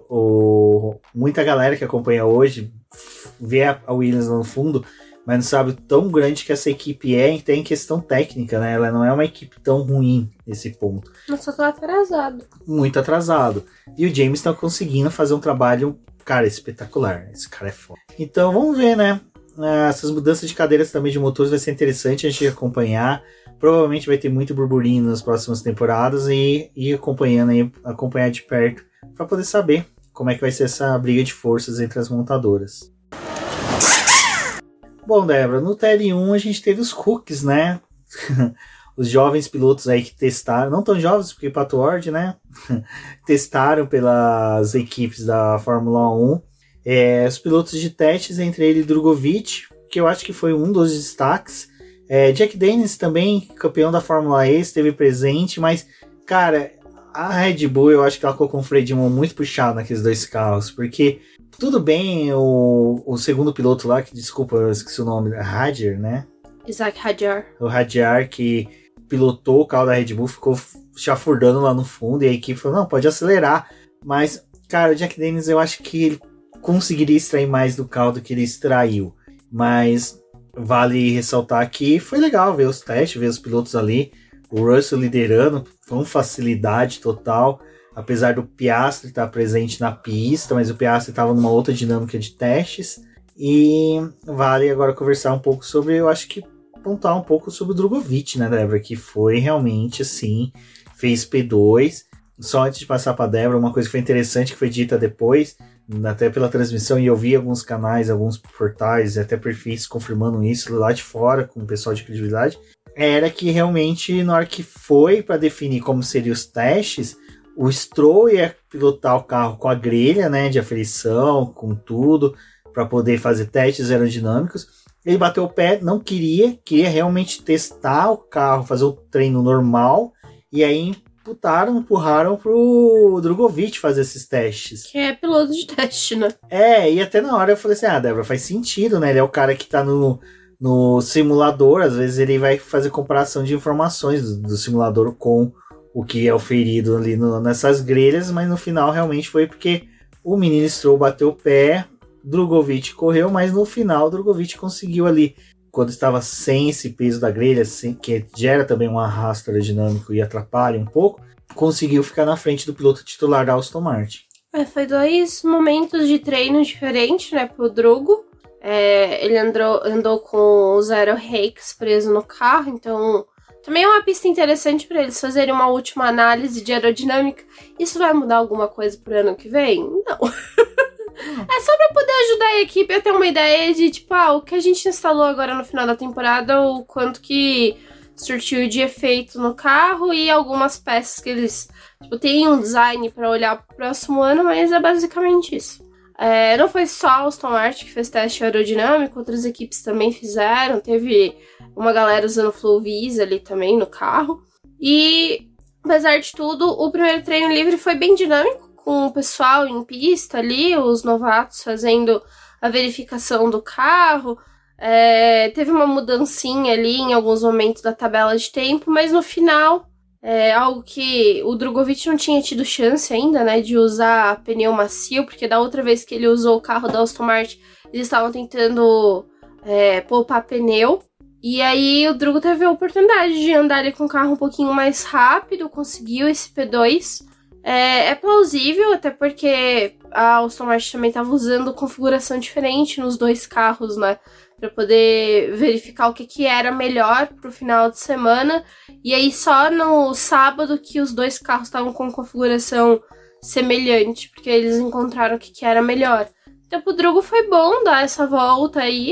S1: falo, muita galera que acompanha hoje vê a Williams no fundo, mas não sabe o tão grande que essa equipe tem questão técnica, né? Ela não é uma equipe tão ruim nesse ponto.
S2: Mas só tá atrasado.
S1: Muito atrasado. E o James tá conseguindo fazer um trabalho, cara, espetacular. Esse cara é foda. Então vamos ver, né? Essas mudanças de cadeiras também de motores vai ser interessante a gente acompanhar. Provavelmente vai ter muito burburinho nas próximas temporadas e acompanhar de perto para poder saber como é que vai ser essa briga de forças entre as montadoras. Bom, Débora, no TL1 a gente teve os rookies, né? Os jovens pilotos aí que testaram, não tão jovens porque Pato Ward, né? Testaram pelas equipes da Fórmula 1. Os pilotos de testes, entre ele e Drugovich, que eu acho que foi um dos destaques. Jack Dennis também, campeão da Fórmula E, esteve presente, mas, cara, a Red Bull eu acho que ela colocou um freio de mão muito puxado naqueles dois carros, porque tudo bem, o segundo piloto lá, que desculpa, eu esqueci o nome, Hadjar, né?
S2: Isaac Hadjar.
S1: O Hadjar, que pilotou o carro da Red Bull, ficou chafurdando lá no fundo, e a equipe falou, não, pode acelerar, mas, cara, o Jack Dennis eu acho que ele conseguiria extrair mais do carro do que ele extraiu, mas vale ressaltar que foi legal ver os testes, ver os pilotos ali, o Russell liderando com facilidade total, apesar do Piastri estar presente na pista, mas o Piastri estava numa outra dinâmica de testes. E vale agora conversar um pouco sobre, eu acho que pontuar um pouco sobre o Drugovich, né, Débora, que foi realmente assim, fez P2. Só antes de passar para a Débora, uma coisa que foi interessante que foi dita depois, até pela transmissão, e eu vi alguns canais, alguns portais e até perfis confirmando isso lá de fora, com o pessoal de credibilidade, era que realmente na hora que foi para definir como seriam os testes, o Stroll ia pilotar o carro com a grelha, né, de aferição, com tudo, para poder fazer testes aerodinâmicos. Ele bateu o pé, não queria realmente testar o carro, fazer o treino normal, e aí empurraram pro Drugovich fazer esses testes.
S2: Que é piloto de teste, né?
S1: E até na hora eu falei assim, Débora, faz sentido, né? Ele é o cara que tá no simulador, às vezes ele vai fazer comparação de informações do simulador com o que é oferido ali nessas grelhas, mas no final realmente foi porque o menino Stroll bateu o pé, Drugovich correu, mas no final Drugovich conseguiu ali, quando estava sem esse peso da grelha, que gera também um arrasto aerodinâmico e atrapalha um pouco, conseguiu ficar na frente do piloto titular da Aston Martin.
S2: Foi 2 momentos de treino diferentes, né, pro Drugo. Ele andou com o Zero Rakes preso no carro, então também é uma pista interessante para eles fazerem uma última análise de aerodinâmica. Isso vai mudar alguma coisa pro ano que vem? Não. É só pra poder ajudar a equipe a ter uma ideia de, tipo, o que a gente instalou agora no final da temporada, o quanto que surtiu de efeito no carro e algumas peças que eles, tipo, têm um design pra olhar pro próximo ano, mas é basicamente isso. Não foi só a Aston Martin que fez teste aerodinâmico, outras equipes também fizeram, teve uma galera usando Flowvis ali também no carro. E, apesar de tudo, o primeiro treino livre foi bem dinâmico, com o pessoal em pista ali, os novatos fazendo a verificação do carro. Teve uma mudancinha ali em alguns momentos da tabela de tempo, mas no final, algo que o Drugovich não tinha tido chance ainda, né, de usar pneu macio, porque da outra vez que ele usou o carro da Aston Martin, eles estavam tentando poupar pneu. E aí o Drugo teve a oportunidade de andar ali com o carro um pouquinho mais rápido, conseguiu esse P2. É plausível, até porque a Aston Martin também estava usando configuração diferente nos 2 carros, né? Para poder verificar o que era melhor pro final de semana. E aí só no sábado que os 2 carros estavam com configuração semelhante, porque eles encontraram o que era melhor. Então pro Drugo foi bom dar essa volta aí,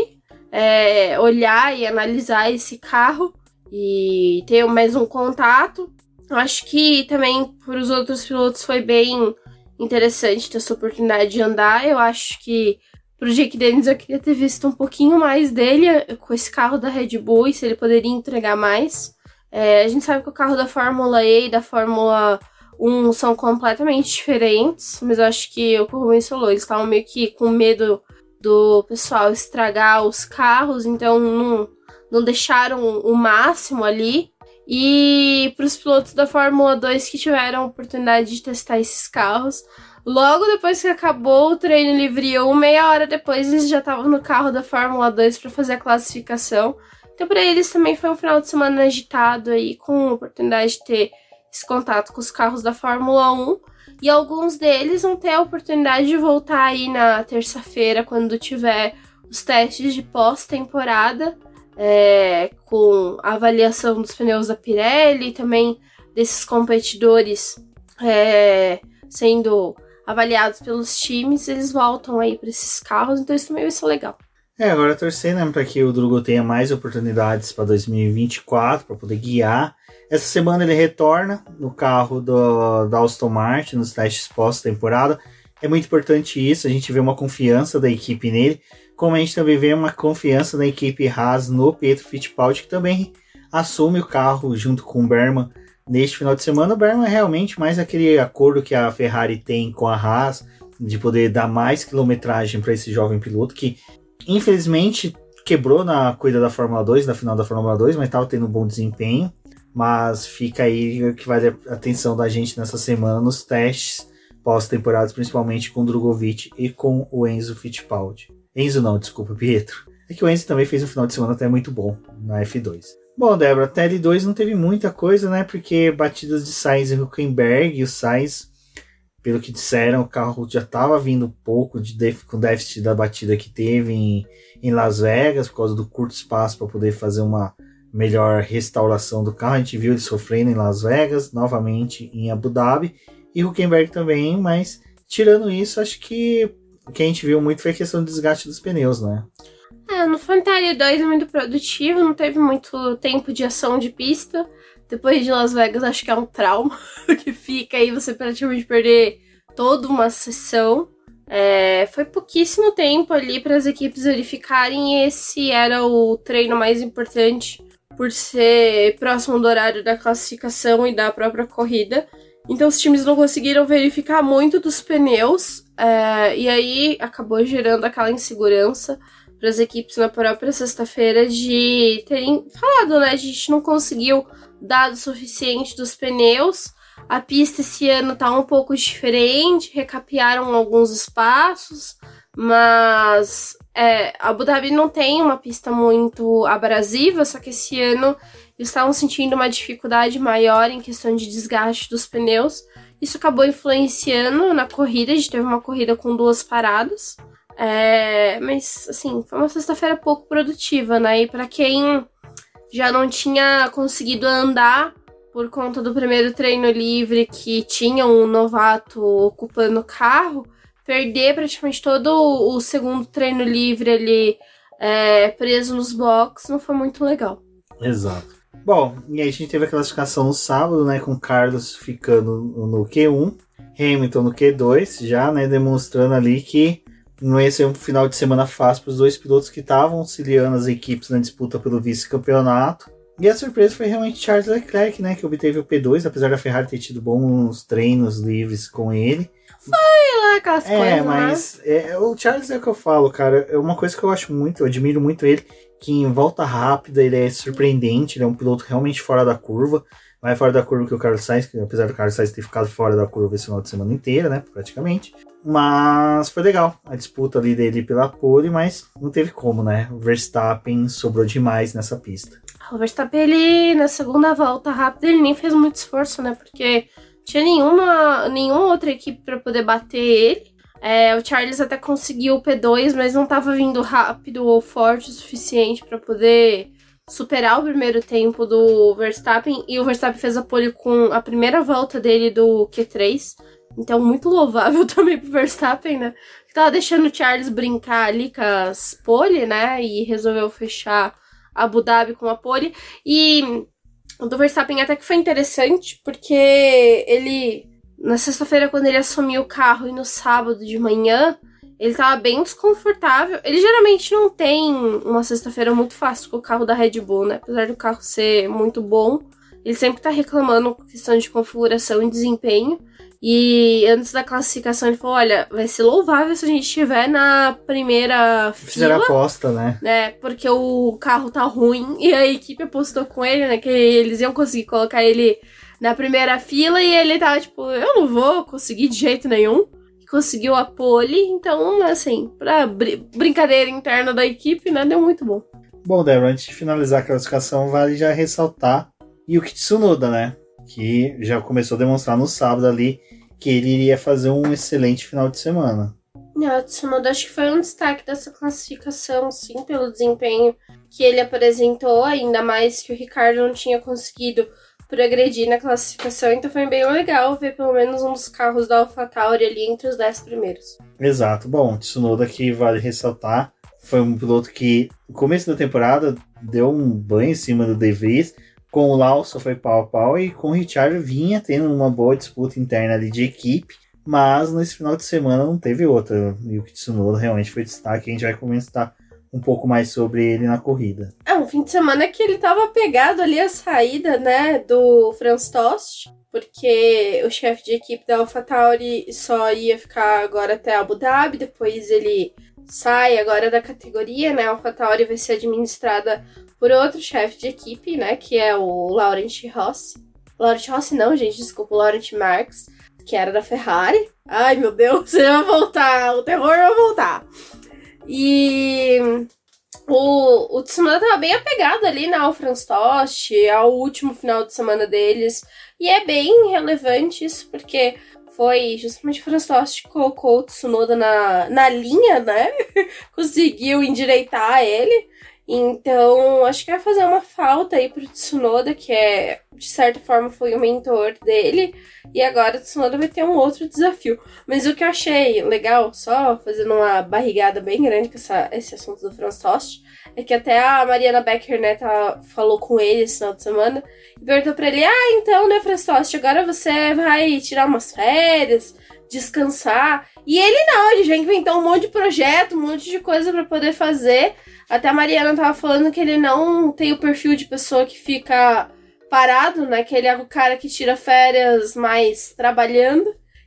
S2: olhar e analisar esse carro e ter mais um contato. Eu acho que também para os outros pilotos foi bem interessante ter essa oportunidade de andar. Eu acho que pro Jake Dennis eu queria ter visto um pouquinho mais dele com esse carro da Red Bull e se ele poderia entregar mais. A gente sabe que o carro da Fórmula E e da Fórmula 1 são completamente diferentes, mas eu acho que o Rubens falou, eles estavam meio que com medo do pessoal estragar os carros, então não deixaram o máximo ali. E para os pilotos da Fórmula 2 que tiveram a oportunidade de testar esses carros, logo depois que acabou o treino livre 1, meia hora depois eles já estavam no carro da Fórmula 2 para fazer a classificação. Então para eles também foi um final de semana agitado aí, com a oportunidade de ter esse contato com os carros da Fórmula 1. E alguns deles vão ter a oportunidade de voltar aí na terça-feira, quando tiver os testes de pós-temporada, com a avaliação dos pneus da Pirelli, também desses competidores sendo avaliados pelos times, eles voltam aí para esses carros, então isso também vai ser legal.
S1: Agora torcer, né, para que o Drugo tenha mais oportunidades para 2024, para poder guiar. Essa semana ele retorna no carro da Aston Martin, nos testes pós-temporada. É muito importante isso, a gente vê uma confiança da equipe nele, como a gente também vê uma confiança da equipe Haas no Pietro Fittipaldi, que também assume o carro junto com o Berman neste final de semana. O Berman é realmente mais aquele acordo que a Ferrari tem com a Haas, de poder dar mais quilometragem para esse jovem piloto, que infelizmente quebrou na corrida da Fórmula 2, na final da Fórmula 2, mas estava tendo um bom desempenho. Mas fica aí que vale a atenção da gente nessa semana nos testes pós-temporadas, principalmente com o Drugovich e com o Enzo Fittipaldi. Enzo não, desculpa, Pietro. É que o Enzo também fez um final de semana até muito bom na F2. Bom, Débora, até L2 não teve muita coisa, né? Porque batidas de Sainz e Hülkenberg, e o Sainz, pelo que disseram, o carro já estava vindo um pouco com déficit da batida que teve em Las Vegas, por causa do curto espaço para poder fazer uma melhor restauração do carro. A gente viu ele sofrendo em Las Vegas, novamente em Abu Dhabi, e Hülkenberg também, mas tirando isso, acho que o que a gente viu muito foi a questão do desgaste dos pneus, né?
S2: No Fantasy 2 é muito produtivo, não teve muito tempo de ação de pista. Depois de Las Vegas, acho que é um trauma que fica aí, você praticamente perder toda uma sessão. Foi pouquíssimo tempo ali para as equipes verificarem, e esse era o treino mais importante por ser próximo do horário da classificação e da própria corrida. Então os times não conseguiram verificar muito dos pneus, e aí acabou gerando aquela insegurança para as equipes na própria sexta-feira de terem falado, né? A gente não conseguiu dado suficiente dos pneus. A pista esse ano tá um pouco diferente, recapearam alguns espaços, mas Abu Dhabi não tem uma pista muito abrasiva, só que esse ano eles estavam sentindo uma dificuldade maior em questão de desgaste dos pneus. Isso acabou influenciando na corrida, a gente teve uma corrida com 2 paradas. Mas, assim, foi uma sexta-feira pouco produtiva, né? E pra quem já não tinha conseguido andar por conta do primeiro treino livre, que tinha um novato ocupando o carro, perder praticamente todo o segundo treino livre ali preso nos boxes não foi muito legal.
S1: Exato. Bom, e aí a gente teve a classificação no sábado, né, com Carlos ficando no Q1, Hamilton no Q2, já, né, demonstrando ali que não ia ser um final de semana fácil para os dois pilotos que estavam auxiliando as equipes na disputa pelo vice-campeonato. E a surpresa foi realmente Charles Leclerc, né, que obteve o P2, apesar da Ferrari ter tido bons treinos livres com ele.
S2: Foi lá aquelas coisas,
S1: mas o Charles é o que eu falo, cara, é uma coisa que eu acho muito, eu admiro muito ele, que em volta rápida ele é surpreendente, ele é um piloto realmente fora da curva, mais fora da curva que o Carlos Sainz, que apesar do Carlos Sainz ter ficado fora da curva esse final de semana inteira, né, praticamente. Mas foi legal a disputa ali dele pela pole, mas não teve como, né? O Verstappen sobrou demais nessa pista.
S2: O Verstappen, ele, na segunda volta rápida, ele nem fez muito esforço, né? Porque tinha nenhuma outra equipe para poder bater ele. O Charles até conseguiu o P2, mas não estava vindo rápido ou forte o suficiente para poder superar o primeiro tempo do Verstappen. E o Verstappen fez a pole com a primeira volta dele do Q3. Então, muito louvável também pro Verstappen, né? Que tava deixando o Charles brincar ali com as pole, né? E resolveu fechar Abu Dhabi com a pole. E o do Verstappen até que foi interessante, porque ele, na sexta-feira, quando ele assumiu o carro e no sábado de manhã, ele tava bem desconfortável. Ele geralmente não tem uma sexta-feira muito fácil com o carro da Red Bull, né? Apesar do carro ser muito bom, ele sempre tá reclamando com questão de configuração e desempenho. E antes da classificação ele falou, olha, vai ser louvável se a gente estiver na primeira fila.
S1: Fizeram aposta, né?
S2: Porque o carro tá ruim e a equipe apostou com ele, né? Que eles iam conseguir colocar ele na primeira fila e ele tava tipo, eu não vou conseguir de jeito nenhum. Conseguiu a pole, então, assim, pra brincadeira interna da equipe, né, deu muito bom.
S1: Bom, Débora, antes de finalizar a classificação, vale já ressaltar Yuki Tsunoda, né? Que já começou a demonstrar no sábado ali que ele iria fazer um excelente final de semana.
S2: O Tsunoda acho que foi um destaque dessa classificação, sim, pelo desempenho que ele apresentou, ainda mais que o Ricardo não tinha conseguido progredir na classificação, então foi bem legal ver pelo menos um dos carros da AlphaTauri ali entre os 10 primeiros.
S1: Exato. Bom, Tsunoda que vale ressaltar, foi um piloto que no começo da temporada deu um banho em cima do De Vries. Com o Lawson foi pau a pau e com o Ricciardo vinha tendo uma boa disputa interna ali de equipe, mas nesse final de semana não teve outra. E o Tsunoda realmente foi destaque, a gente vai comentar um pouco mais sobre ele na corrida.
S2: Um fim de semana que ele tava pegado ali a saída, né, do Franz Tost, porque o chefe de equipe da AlphaTauri só ia ficar agora até Abu Dhabi, depois ele sai agora da categoria, né, a AlphaTauri vai ser administrada por outro chefe de equipe, né, que é o Laurent Rossi. Laurent Rossi não, gente, desculpa, o Laurent Marx, que era da Ferrari. Ai, meu Deus, ele vai voltar, o terror vai voltar. E o Tsunoda tava bem apegado ali, né, ao Franz Tost, ao último final de semana deles. E é bem relevante isso, porque foi justamente o Franz Tost que colocou o Tsunoda na linha, né? Conseguiu endireitar ele. Então, acho que vai fazer uma falta aí pro Tsunoda, que de certa forma, foi o mentor dele. E agora o Tsunoda vai ter um outro desafio. Mas o que eu achei legal, só fazendo uma barrigada bem grande com esse assunto do Franz Tost, é que até a Mariana Becker, né, falou com ele esse final de semana e perguntou pra ele, então, né, Franz Tost, agora você vai tirar umas férias, descansar. E ele não, ele já inventou um monte de projeto, um monte de coisa pra poder fazer. Até a Mariana tava falando que ele não tem o perfil de pessoa que fica parado, né? Que ele é o cara que tira férias mais trabalhando.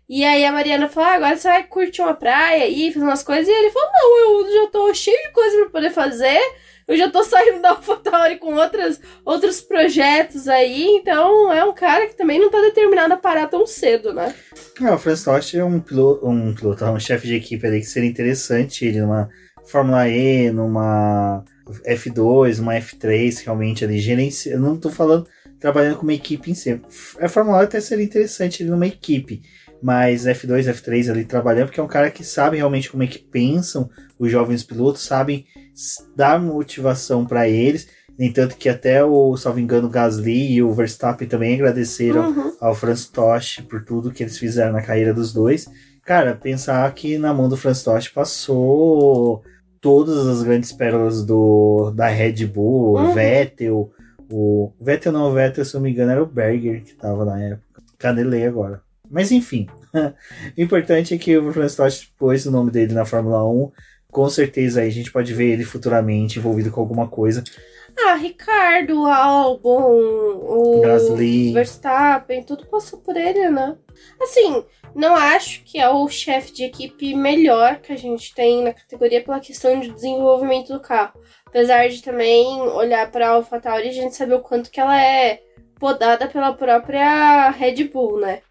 S2: E aí a Mariana falou, agora você vai curtir uma praia aí, fazer umas coisas. E ele falou, não, eu já tô cheio de coisa pra poder fazer. Eu já tô saindo da AlphaTauri com outros projetos aí. Então é um cara que também não tá determinado a parar tão cedo, né?
S1: O Franz Tost é um chefe de equipe ali que seria interessante ele numa Fórmula E, numa F2, uma F3, realmente ali gerenciando. Eu não tô falando trabalhando com uma equipe em si. A Fórmula E até seria interessante ele numa equipe, mas F2, F3 ali trabalhando, porque é um cara que sabe realmente como é que pensam os jovens pilotos, sabem dar motivação para eles. Nem tanto que até salvo engano, o Gasly e o Verstappen também agradeceram ao Franz Tost por tudo que eles fizeram na carreira dos dois. Cara, pensar que na mão do Franz Tost passou todas as grandes pérolas da Red Bull, Vettel. O Vettel, se eu não me engano, era o Berger que tava na época. Canelei agora. Mas enfim, o importante é que o Franz Tost pôs o nome dele na Fórmula 1. Com certeza aí a gente pode ver ele futuramente envolvido com alguma coisa.
S2: Ricardo, Albon, o
S1: Gasly,
S2: Verstappen, tudo passou por ele, né? Assim, não acho que é o chefe de equipe melhor que a gente tem na categoria pela questão de desenvolvimento do carro. Apesar de também olhar para a AlphaTauri e a gente saber o quanto que ela é podada pela própria Red Bull, né?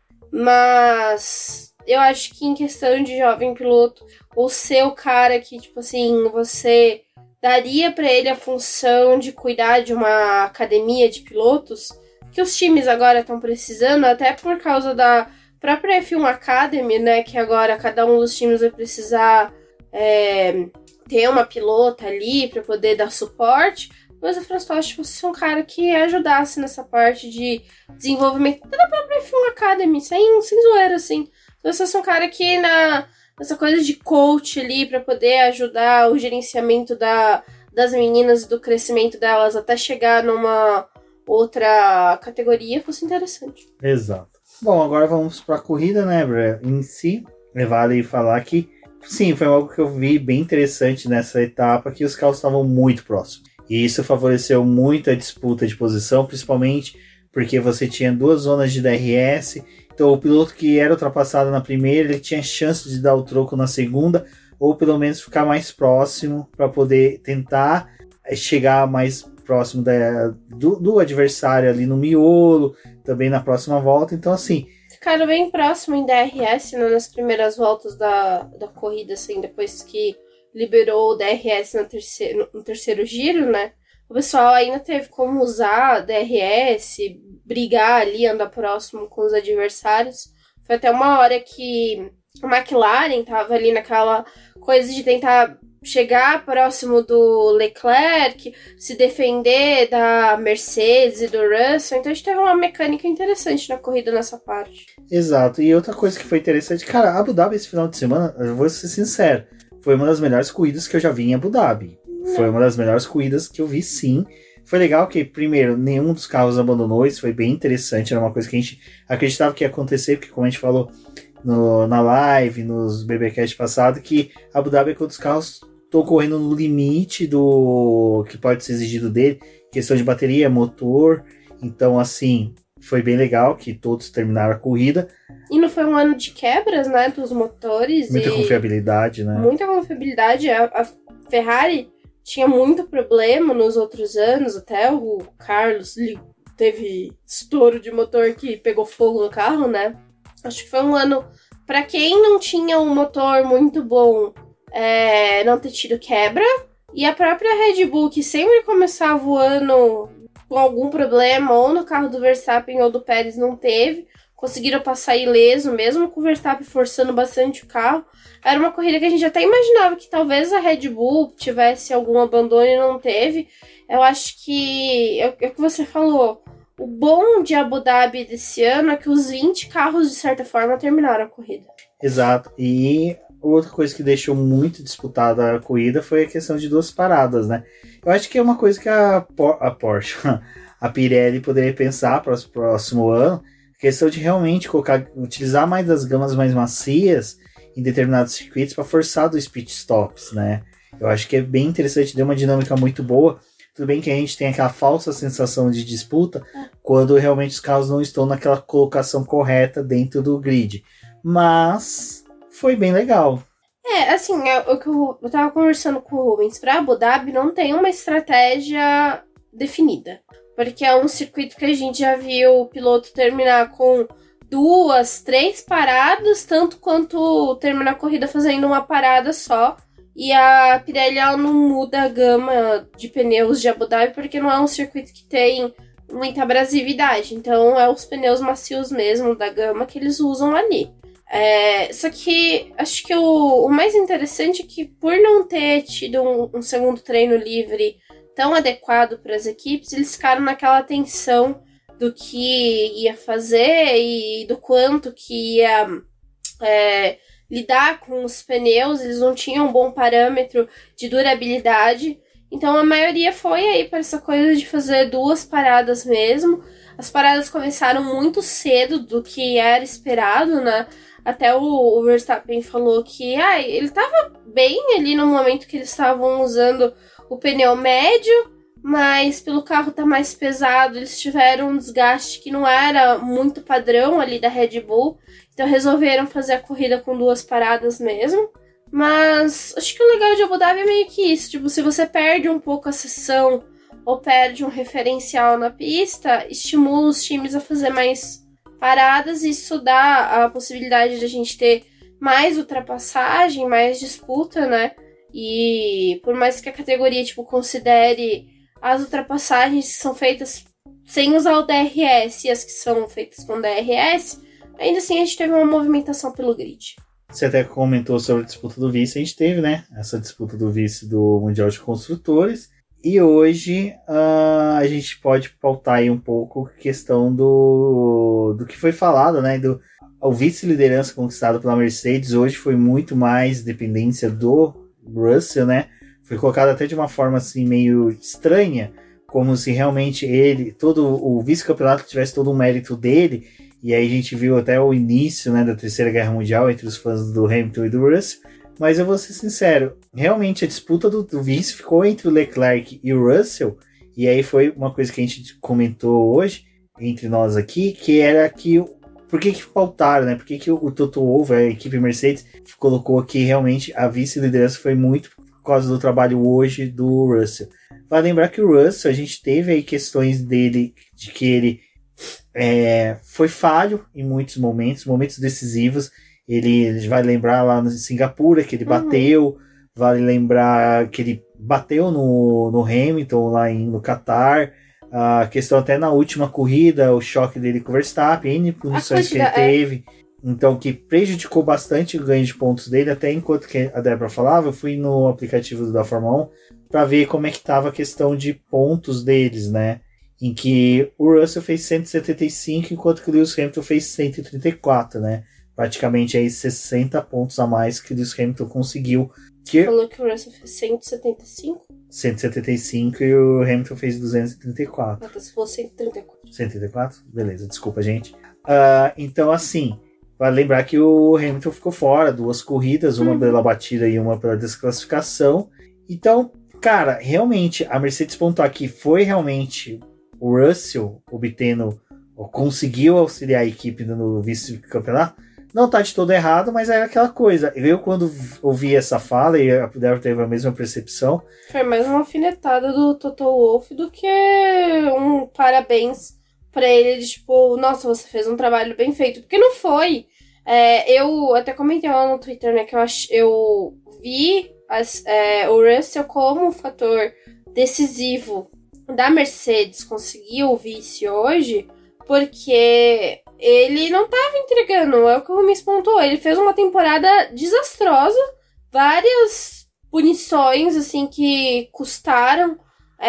S2: Mas eu acho que em questão de jovem piloto, ou ser o cara que, tipo assim, você daria para ele a função de cuidar de uma academia de pilotos, que os times agora estão precisando, até por causa da própria F1 Academy, né, que agora cada um dos times vai precisar ter uma pilota ali para poder dar suporte. Mas o Franz Tost fosse um cara que ajudasse nessa parte de desenvolvimento da própria F1 Academy, sem zoeira, assim. Então, você é um cara que nessa coisa de coach ali, para poder ajudar o gerenciamento das meninas e do crescimento delas até chegar numa outra categoria, fosse interessante.
S1: Exato. Bom, agora vamos para a corrida, né, Bra? Em si, vale falar que, sim, foi algo que eu vi bem interessante nessa etapa, que os carros estavam muito próximos. E isso favoreceu muito a disputa de posição, principalmente porque você tinha 2 zonas de DRS. Então o piloto que era ultrapassado na primeira, ele tinha chance de dar o troco na segunda, ou pelo menos ficar mais próximo para poder tentar chegar mais próximo do adversário ali no miolo, também na próxima volta. Então assim,
S2: ficaram bem próximo em DRS, né, nas primeiras voltas da corrida, assim, depois que liberou o DRS no terceiro giro, né? O pessoal ainda teve como usar DRS, brigar ali, andar próximo com os adversários. Foi até uma hora que a McLaren tava ali naquela coisa de tentar chegar próximo do Leclerc, se defender da Mercedes e do Russell. Então a gente teve uma mecânica interessante na corrida nessa parte.
S1: Exato. E outra coisa que foi interessante, cara, Abu Dhabi esse final de semana, eu vou ser sincero, foi uma das melhores corridas que eu já vi em Abu Dhabi. Foi uma das melhores corridas que eu vi, sim. Foi legal que, primeiro, nenhum dos carros abandonou. Isso foi bem interessante. Era uma coisa que a gente acreditava que ia acontecer, porque como a gente falou na live, nos BBcast passado, que Abu Dhabi é quando os carros estão correndo no limite do que pode ser exigido dele. Questão de bateria, motor. Então, assim, foi bem legal que todos terminaram a corrida.
S2: E não foi um ano de quebras, né, dos motores.
S1: Muita confiabilidade, né?
S2: Muita confiabilidade. A Ferrari tinha muito problema nos outros anos, até o Carlos teve estouro de motor que pegou fogo no carro, né? Acho que foi um ano, para quem não tinha um motor muito bom, não ter tido quebra. E a própria Red Bull, que sempre começava o ano com algum problema, ou no carro do Verstappen ou do Pérez, não teve. Conseguiram passar ileso, mesmo com o Verstappen forçando bastante o carro. Era uma corrida que a gente até imaginava que talvez a Red Bull tivesse algum abandono e não teve. Eu acho que, é o que você falou, o bom de Abu Dhabi desse ano é que os 20 carros, de certa forma, terminaram a corrida.
S1: Exato. E outra coisa que deixou muito disputada a corrida foi a questão de 2 paradas, né? Eu acho que é uma coisa que a Porsche, a Pirelli poderia pensar para o próximo ano. Questão de realmente utilizar mais das gamas mais macias em determinados circuitos para forçar dos pit stops, né? Eu acho que é bem interessante, deu uma dinâmica muito boa. Tudo bem que a gente tem aquela falsa sensação de disputa quando realmente os carros não estão naquela colocação correta dentro do grid. mas foi bem legal.
S2: Assim, o que eu tava conversando com o Rubens, pra Abu Dhabi não tem uma estratégia definida. Porque é um circuito que a gente já viu o piloto terminar com 2, 3 paradas, tanto quanto terminar a corrida fazendo uma parada só. E a Pirelli ela não muda a gama de pneus de Abu Dhabi, porque não é um circuito que tem muita abrasividade. Então é os pneus macios mesmo da gama que eles usam ali. Só que acho que o mais interessante é que por não ter tido um segundo treino livre tão adequado para as equipes, eles ficaram naquela tensão do que ia fazer e do quanto que ia lidar com os pneus. Eles não tinham um bom parâmetro de durabilidade. Então a maioria foi aí para essa coisa de fazer 2 paradas mesmo. As paradas começaram muito cedo do que era esperado, né? Até o Verstappen falou que ele estava bem ali no momento que eles estavam usando o pneu médio, mas pelo carro estar mais pesado, eles tiveram um desgaste que não era muito padrão ali da Red Bull, então resolveram fazer a corrida com 2 paradas mesmo. Mas acho que o legal de Abu Dhabi é meio que isso, tipo, se você perde um pouco a sessão ou perde um referencial na pista, estimula os times a fazer mais paradas, e isso dá a possibilidade de a gente ter mais ultrapassagem, mais disputa, né? E por mais que a categoria considere as ultrapassagens que são feitas sem usar o DRS e as que são feitas com DRS, ainda assim a gente teve uma movimentação pelo grid.
S1: Você até comentou sobre a disputa do vice, a gente teve, né? Essa disputa do vice do Mundial de Construtores. E hoje a gente pode pautar aí um pouco a questão do que foi falado, né? O vice-liderança conquistado pela Mercedes hoje foi muito mais dependência do Russell, né? Foi colocado até de uma forma assim meio estranha, como se realmente todo o vice-campeonato tivesse todo o mérito dele. E aí a gente viu até o início, né, da Terceira Guerra Mundial entre os fãs do Hamilton e do Russell. Mas eu vou ser sincero, realmente a disputa do vice ficou entre o Leclerc e o Russell, e aí foi uma coisa que a gente comentou hoje, entre nós aqui, que era que, por que pautaram, né? Por que o Toto Wolff, a equipe Mercedes, colocou que realmente a vice-liderança foi muito por causa do trabalho hoje do Russell. Vale lembrar que o Russell, a gente teve aí questões dele, de que ele foi falho em muitos momentos decisivos. Ele vai lembrar lá em Singapura que ele bateu, vale lembrar que ele bateu no Hamilton lá no Qatar, a questão até na última corrida, o choque dele com o Verstappen, N punições que ele teve, então que prejudicou bastante o ganho de pontos dele. Até enquanto que a Débora falava, eu fui no aplicativo da Fórmula 1 para ver como é que estava a questão de pontos deles, né? Em que o Russell fez 175, enquanto que o Lewis Hamilton fez 134, né? Praticamente aí 60 pontos a mais que o Lewis Hamilton conseguiu.
S2: Você falou que o Russell fez 175?
S1: 175 e o Hamilton fez 234.
S2: Você falou 134.
S1: 134? Beleza, desculpa, gente. Então, assim, vale lembrar que o Hamilton ficou fora 2 corridas, uma pela batida e uma pela desclassificação. Então, cara, realmente, a Mercedes pontuar aqui foi realmente o Russell conseguiu auxiliar a equipe no vice-campeonato. Não tá de todo errado, mas era aquela coisa. Eu, quando ouvi essa fala, e a Débora teve a mesma percepção.
S2: Foi mais uma alfinetada do Toto Wolff do que um parabéns pra ele, de tipo, nossa, você fez um trabalho bem feito. Porque não foi. Eu até comentei lá no Twitter, né, que eu vi o Russell como um fator decisivo da Mercedes conseguir o vice hoje, porque ele não estava entregando, é o que o Rubens pontuou. Ele fez uma temporada desastrosa, várias punições assim que custaram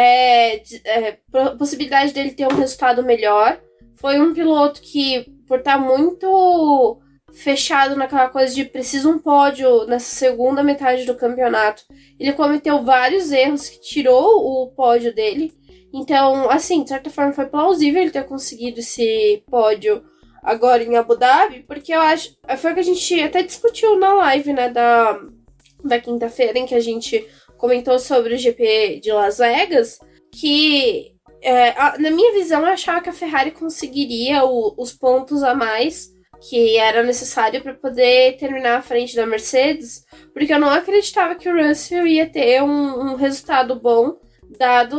S2: possibilidade dele ter um resultado melhor. Foi um piloto que, por estar muito fechado naquela coisa de preciso um pódio nessa segunda metade do campeonato, ele cometeu vários erros que tirou o pódio dele. Então, assim, de certa forma foi plausível ele ter conseguido esse pódio agora em Abu Dhabi, porque eu acho, foi o que a gente até discutiu na live, né, da quinta-feira, em que a gente comentou sobre o GP de Las Vegas, que na minha visão eu achava que a Ferrari conseguiria os pontos a mais que era necessário para poder terminar à frente da Mercedes, porque eu não acreditava que o Russell ia ter um resultado bom, dado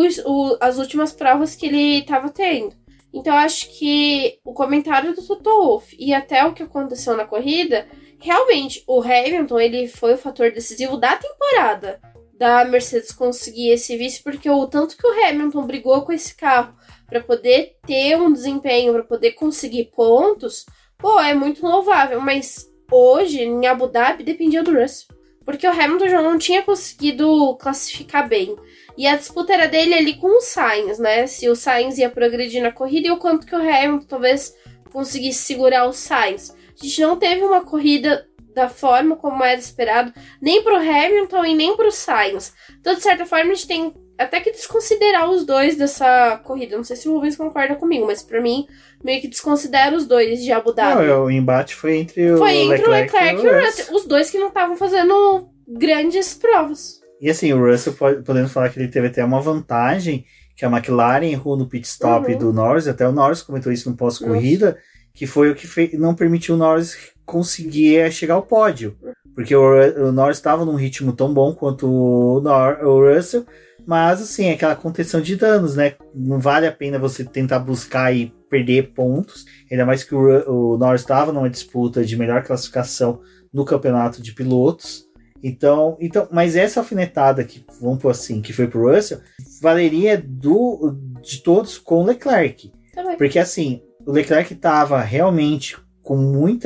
S2: as últimas provas que ele estava tendo. Então eu acho que o comentário do Toto Wolff e até o que aconteceu na corrida, realmente o Hamilton ele foi o fator decisivo da temporada da Mercedes conseguir esse vice, porque o tanto que o Hamilton brigou com esse carro para poder ter um desempenho, para poder conseguir pontos, pô, é muito louvável. Mas hoje, em Abu Dhabi, dependia do Russell, porque o Hamilton já não tinha conseguido classificar bem. E a disputa era dele ali com o Sainz, né? Se o Sainz ia progredir na corrida e o quanto que o Hamilton talvez conseguisse segurar o Sainz. A gente não teve uma corrida da forma como era esperado, nem pro Hamilton e nem pro Sainz. Então, de certa forma, a gente tem até que desconsiderar os dois dessa corrida. Não sei se o Rubens concorda comigo, mas pra mim, meio que desconsidera os dois de Abu Dhabi.
S1: Não, o embate foi entre o Leclerc
S2: e o Russell. Os dois que não estavam fazendo grandes provas.
S1: E assim, o Russell, podemos falar que ele teve até uma vantagem, que a McLaren errou no pit stop do Norris, até o Norris comentou isso no pós-corrida, que foi o que não permitiu o Norris conseguir chegar ao pódio. Porque o Norris estava num ritmo tão bom quanto o Russell, mas assim, aquela contenção de danos, né? Não vale a pena você tentar buscar e perder pontos, ainda mais que o Norris estava numa disputa de melhor classificação no campeonato de pilotos. Então, mas essa alfinetada que, vamos pôr assim, que foi pro Russell, valeria de todos com o Leclerc.
S2: Também.
S1: Porque assim, o Leclerc estava realmente com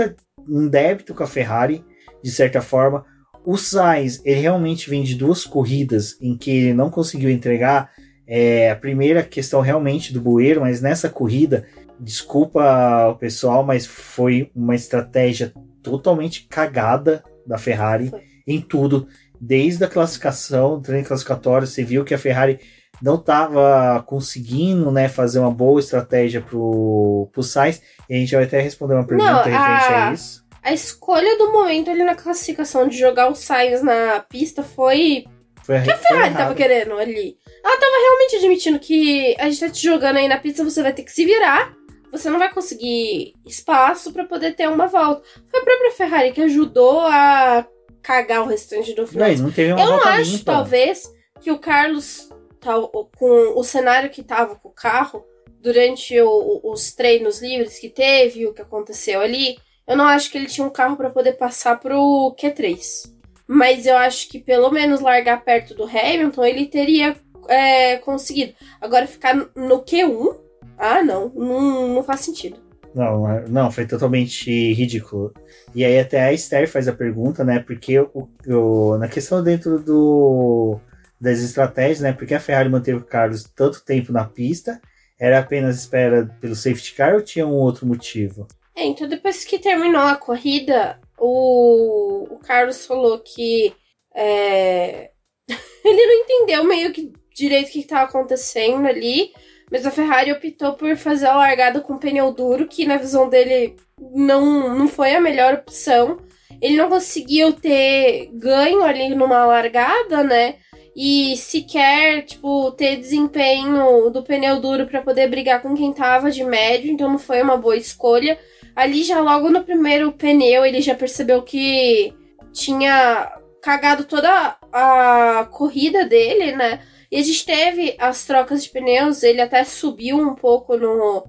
S1: um débito com a Ferrari, de certa forma. O Sainz, ele realmente vem de 2 corridas em que ele não conseguiu entregar. A primeira questão realmente do bueiro, mas nessa corrida, desculpa o pessoal, mas foi uma estratégia totalmente cagada da Ferrari. Em tudo, desde a classificação, o treino classificatório, você viu que a Ferrari não estava conseguindo, né, fazer uma boa estratégia pro Sainz, e a gente vai até responder uma pergunta referente a isso.
S2: A escolha do momento ali na classificação de jogar o Sainz na pista foi que a Ferrari tava querendo ali. Ela tava realmente admitindo que a gente tá te jogando aí na pista, você vai ter que se virar, você não vai conseguir espaço para poder ter uma volta. Foi a própria Ferrari que ajudou a cagar o restante do final.
S1: Não teve uma
S2: Eu
S1: volta
S2: não acho,
S1: limpa.
S2: talvez, que o Carlos, com o cenário que tava com o carro, durante os treinos livres que teve, o que aconteceu ali, eu não acho que ele tinha um carro para poder passar pro Q3. Mas eu acho que pelo menos largar perto do Hamilton, ele teria conseguido. Agora ficar no Q1, não faz sentido.
S1: Não, foi totalmente ridículo. E aí até a Esther faz a pergunta, né, porque na questão dentro das estratégias, né, porque a Ferrari manteve o Carlos tanto tempo na pista, era apenas espera pelo safety car ou tinha um outro motivo?
S2: Então depois que terminou a corrida, o Carlos falou que ele não entendeu meio que direito o que estava acontecendo ali, mas a Ferrari optou por fazer a largada com pneu duro, que na visão dele não foi a melhor opção. Ele não conseguiu ter ganho ali numa largada, né? E sequer, ter desempenho do pneu duro para poder brigar com quem tava de médio, então não foi uma boa escolha. Ali já logo no primeiro pneu ele já percebeu que tinha cagado toda a corrida dele, né? E a gente teve as trocas de pneus, ele até subiu um pouco no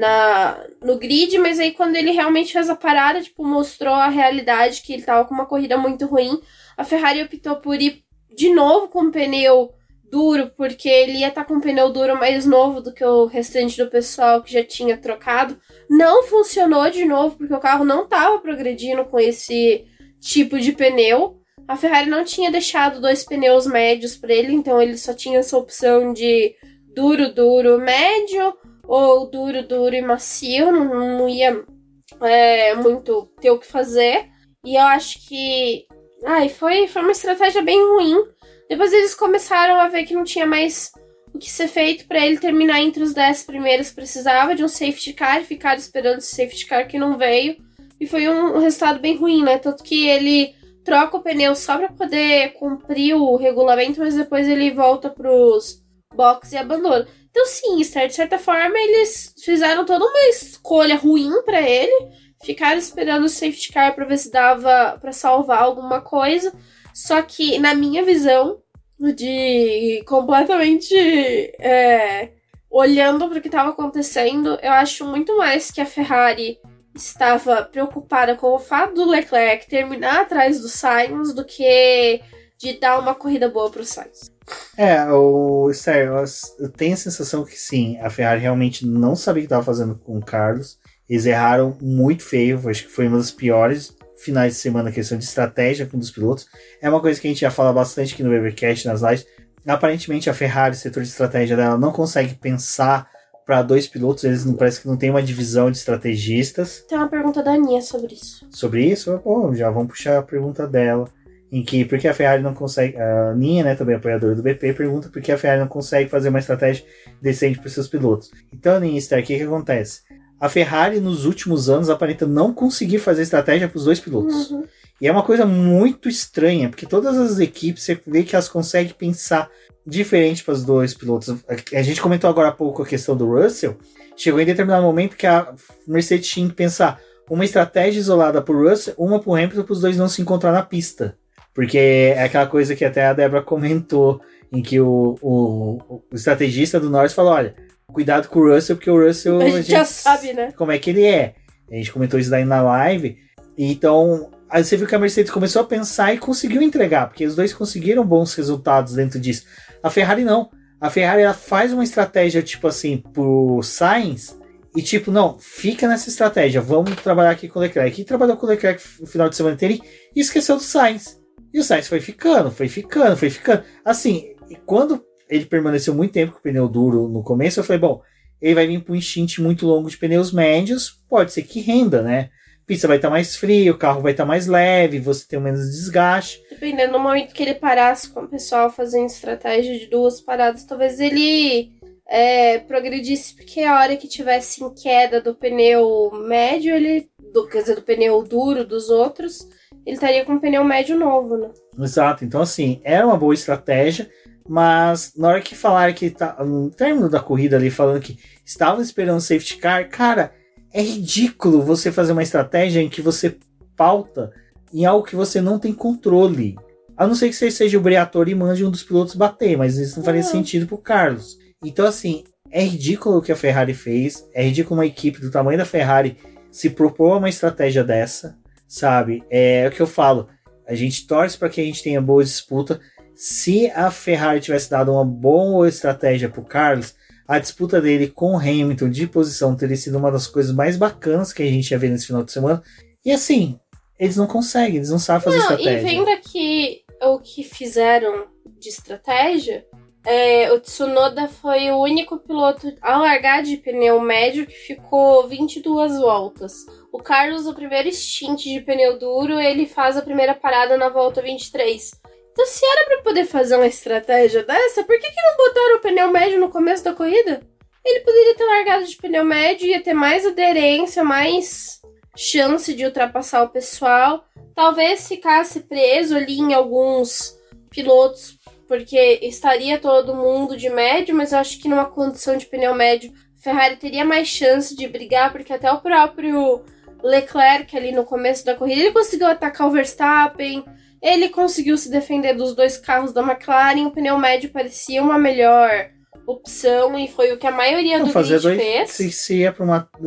S2: grid, mas aí quando ele realmente fez a parada, mostrou a realidade que ele tava com uma corrida muito ruim. A Ferrari optou por ir de novo com um pneu duro, porque ele ia estar com um pneu duro mais novo do que o restante do pessoal que já tinha trocado. Não funcionou de novo, porque o carro não estava progredindo com esse tipo de pneu. A Ferrari não tinha deixado 2 pneus médios para ele, então ele só tinha essa opção de duro, duro, médio, ou duro, duro e macio. Não ia muito ter o que fazer. E eu acho que foi uma estratégia bem ruim. Depois eles começaram a ver que não tinha mais o que ser feito para ele terminar entre os 10 primeiros. Precisava de um safety car, ficaram esperando esse safety car que não veio. E foi um resultado bem ruim, né? Tanto que ele troca o pneu só para poder cumprir o regulamento, mas depois ele volta pros boxes e abandona. Então sim, Esther, de certa forma, eles fizeram toda uma escolha ruim pra ele, ficaram esperando o safety car pra ver se dava pra salvar alguma coisa, só que na minha visão, de completamente olhando para o que estava acontecendo, eu acho muito mais que a Ferrari estava preocupada com o fato do Leclerc terminar atrás do Sainz do que de dar uma corrida boa para o Sainz.
S1: Sério, eu tenho a sensação que sim, a Ferrari realmente não sabia o que estava fazendo com o Carlos. Eles erraram muito feio, acho que foi uma das piores finais de semana, questão de estratégia com um dos pilotos. É uma coisa que a gente já fala bastante aqui no Webercast, nas lives. Aparentemente a Ferrari, o setor de estratégia dela, não consegue pensar para dois pilotos, eles não parece que não tem uma divisão de estrategistas.
S2: Tem uma pergunta da Aninha sobre isso.
S1: Sobre isso? Bom, já vamos puxar a pergunta dela. Porque a Ferrari não consegue... A Aninha, né, também apoiadora do BP, pergunta por que a Ferrari não consegue fazer uma estratégia decente para os seus pilotos. Então, Aninha, Esther, o que acontece? A Ferrari, nos últimos anos, aparenta não conseguir fazer estratégia para os dois pilotos.
S2: Uhum.
S1: E é uma coisa muito estranha, porque todas as equipes, você vê que elas conseguem pensar diferente para os dois pilotos. A gente comentou agora há pouco a questão do Russell. Chegou em determinado momento que a Mercedes tinha que pensar uma estratégia isolada para o Russell, uma para o Hamilton, para os dois não se encontrar na pista. Porque é aquela coisa que até a Débora comentou, em que o estrategista do Norris falou, olha, cuidado com o Russell, porque o Russell...
S2: A gente já sabe, né?
S1: Como é que ele é. A gente comentou isso daí na live. Então, aí você viu que a Mercedes começou a pensar e conseguiu entregar, porque os dois conseguiram bons resultados dentro disso. A Ferrari não. A Ferrari ela faz uma estratégia, tipo assim, pro Sainz, e tipo, não, fica nessa estratégia, vamos trabalhar aqui com o Leclerc. E trabalhou com o Leclerc no final de semana inteiro e esqueceu do Sainz. E o Sainz foi ficando. Assim, e quando ele permaneceu muito tempo com o pneu duro no começo, eu falei, bom, ele vai vir para um instint muito longo de pneus médios, pode ser que renda, né? A pista vai estar mais fria, o carro vai estar mais leve, você tem menos desgaste.
S2: Dependendo do momento que ele parasse com o pessoal fazendo estratégia de 2 paradas, talvez ele progredisse, porque a hora que tivesse em queda do pneu médio, do pneu duro dos outros, ele estaria com um pneu médio novo, né?
S1: Exato, então assim, era uma boa estratégia, mas na hora que falaram que no término da corrida ali, falando que estavam esperando o safety car, cara, é ridículo você fazer uma estratégia em que você pauta em algo que você não tem controle. A não ser que você seja o Briatore e mande um dos pilotos bater, mas isso não faria sentido pro Carlos. Então assim, é ridículo o que a Ferrari fez, é ridículo uma equipe do tamanho da Ferrari se propor uma estratégia dessa, sabe? É o que eu falo, a gente torce para que a gente tenha boa disputa. Se a Ferrari tivesse dado uma boa estratégia pro Carlos, a disputa dele com o Hamilton de posição teria sido uma das coisas mais bacanas que a gente ia ver nesse final de semana. E assim, eles não conseguem, eles não sabem fazer estratégia.
S2: E vendo aqui o que fizeram de estratégia, o Tsunoda foi o único piloto a largar de pneu médio que ficou 22 voltas. O Carlos, o primeiro stint de pneu duro, ele faz a primeira parada na volta 23. Então, se era pra poder fazer uma estratégia dessa, por que não botaram o pneu médio no começo da corrida? Ele poderia ter largado de pneu médio, ia ter mais aderência, mais chance de ultrapassar o pessoal. Talvez ficasse preso ali em alguns pilotos, porque estaria todo mundo de médio, mas eu acho que numa condição de pneu médio, a Ferrari teria mais chance de brigar, porque até o próprio Leclerc ali no começo da corrida, ele conseguiu atacar o Verstappen, ele conseguiu se defender dos 2 carros da McLaren, o pneu médio parecia uma melhor opção e foi o que a maioria do grid fez.
S1: Se é para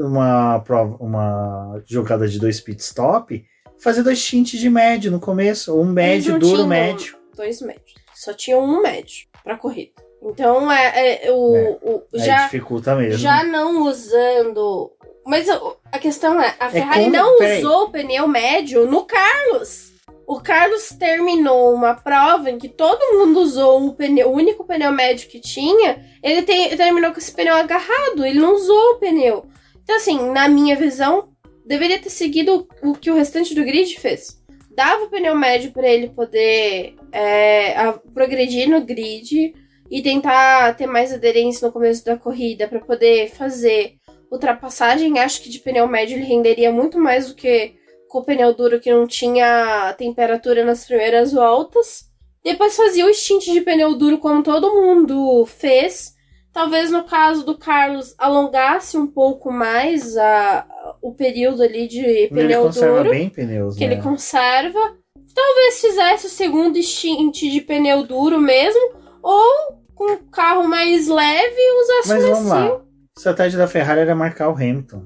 S1: uma jogada de 2 pit stop, fazer 2 stints de médio no começo, ou um médio, duro, médio.
S2: 2 médios. Só tinha um médio pra corrida. Então já
S1: dificulta mesmo.
S2: Já não usando. Mas a questão a Ferrari usou o pneu médio no Carlos. O Carlos terminou uma prova em que todo mundo usou o único pneu médio que tinha. Ele terminou com esse pneu agarrado. Ele não usou o pneu. Então, assim, na minha visão, deveria ter seguido o que o restante do grid fez. Dava o pneu médio para ele poder progredir no grid e tentar ter mais aderência no começo da corrida para poder fazer ultrapassagem. Acho que de pneu médio ele renderia muito mais do que com o pneu duro, que não tinha temperatura nas primeiras voltas. Depois fazia o stint de pneu duro como todo mundo fez. Talvez no caso do Carlos alongasse um pouco mais o período ali de pneu
S1: ele conserva
S2: duro.
S1: Bem pneus,
S2: que
S1: né?
S2: ele conserva. Talvez fizesse o segundo stint de pneu duro mesmo. Ou com um carro mais leve usasse
S1: Mas vamos lá.
S2: macio.
S1: A estratégia da Ferrari era marcar o Hamilton.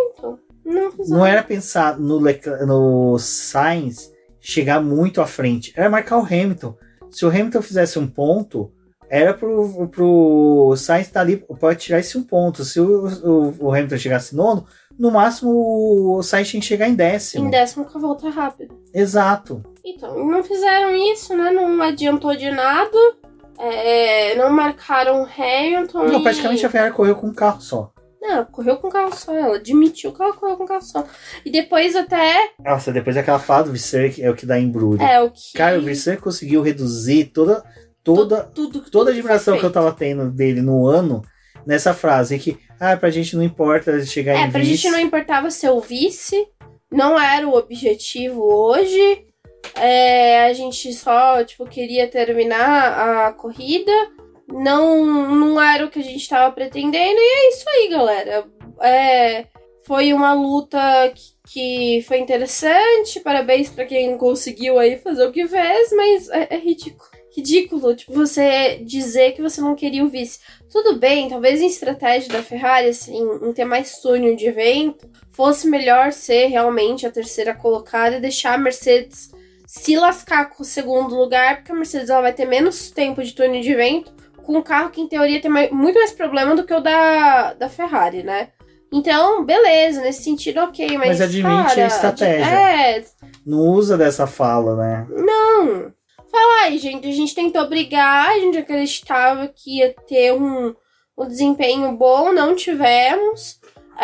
S2: Não
S1: era pensar no Sainz chegar muito à frente. Era marcar o Hamilton. Se o Hamilton fizesse um ponto, era pro Sainz estar ali, pode tirar esse um ponto. Se o Hamilton chegasse nono, no máximo o Sainz tinha que chegar em décimo.
S2: Em décimo com a volta rápida.
S1: Exato.
S2: Então, não fizeram isso, né? Não adiantou de nada. Não marcaram o Hamilton.
S1: Não, praticamente a Ferrari correu com um carro só.
S2: Não, correu com o carro só. Ela admitiu que ela correu com o carro só. E depois até...
S1: Nossa, depois daquela fala do Visser, que é o que dá embrulho. Cara, o Visser conseguiu reduzir toda a admiração que eu tava tendo dele no ano nessa frase. Que, pra gente não importa chegar em vice.
S2: Pra gente não importava ser o vice. Não era o objetivo hoje. A gente só, queria terminar a corrida. Não era o que a gente estava pretendendo. E é isso aí, galera. Foi uma luta que foi interessante. Parabéns para quem conseguiu aí fazer o que fez. Mas é ridículo. Ridículo, você dizer que você não queria o vice. Tudo bem, talvez em estratégia da Ferrari, assim, em ter mais túnel de vento, fosse melhor ser realmente a terceira colocada e deixar a Mercedes se lascar com o segundo lugar, porque a Mercedes ela vai ter menos tempo de túnel de vento com um carro que, em teoria, tem muito mais problema do que o da Ferrari, né? Então, beleza, nesse sentido, ok, mas
S1: admite a estratégia. Não usa dessa fala, né?
S2: Não. Fala aí, gente, a gente tentou brigar, a gente acreditava que ia ter um desempenho bom, não tivemos.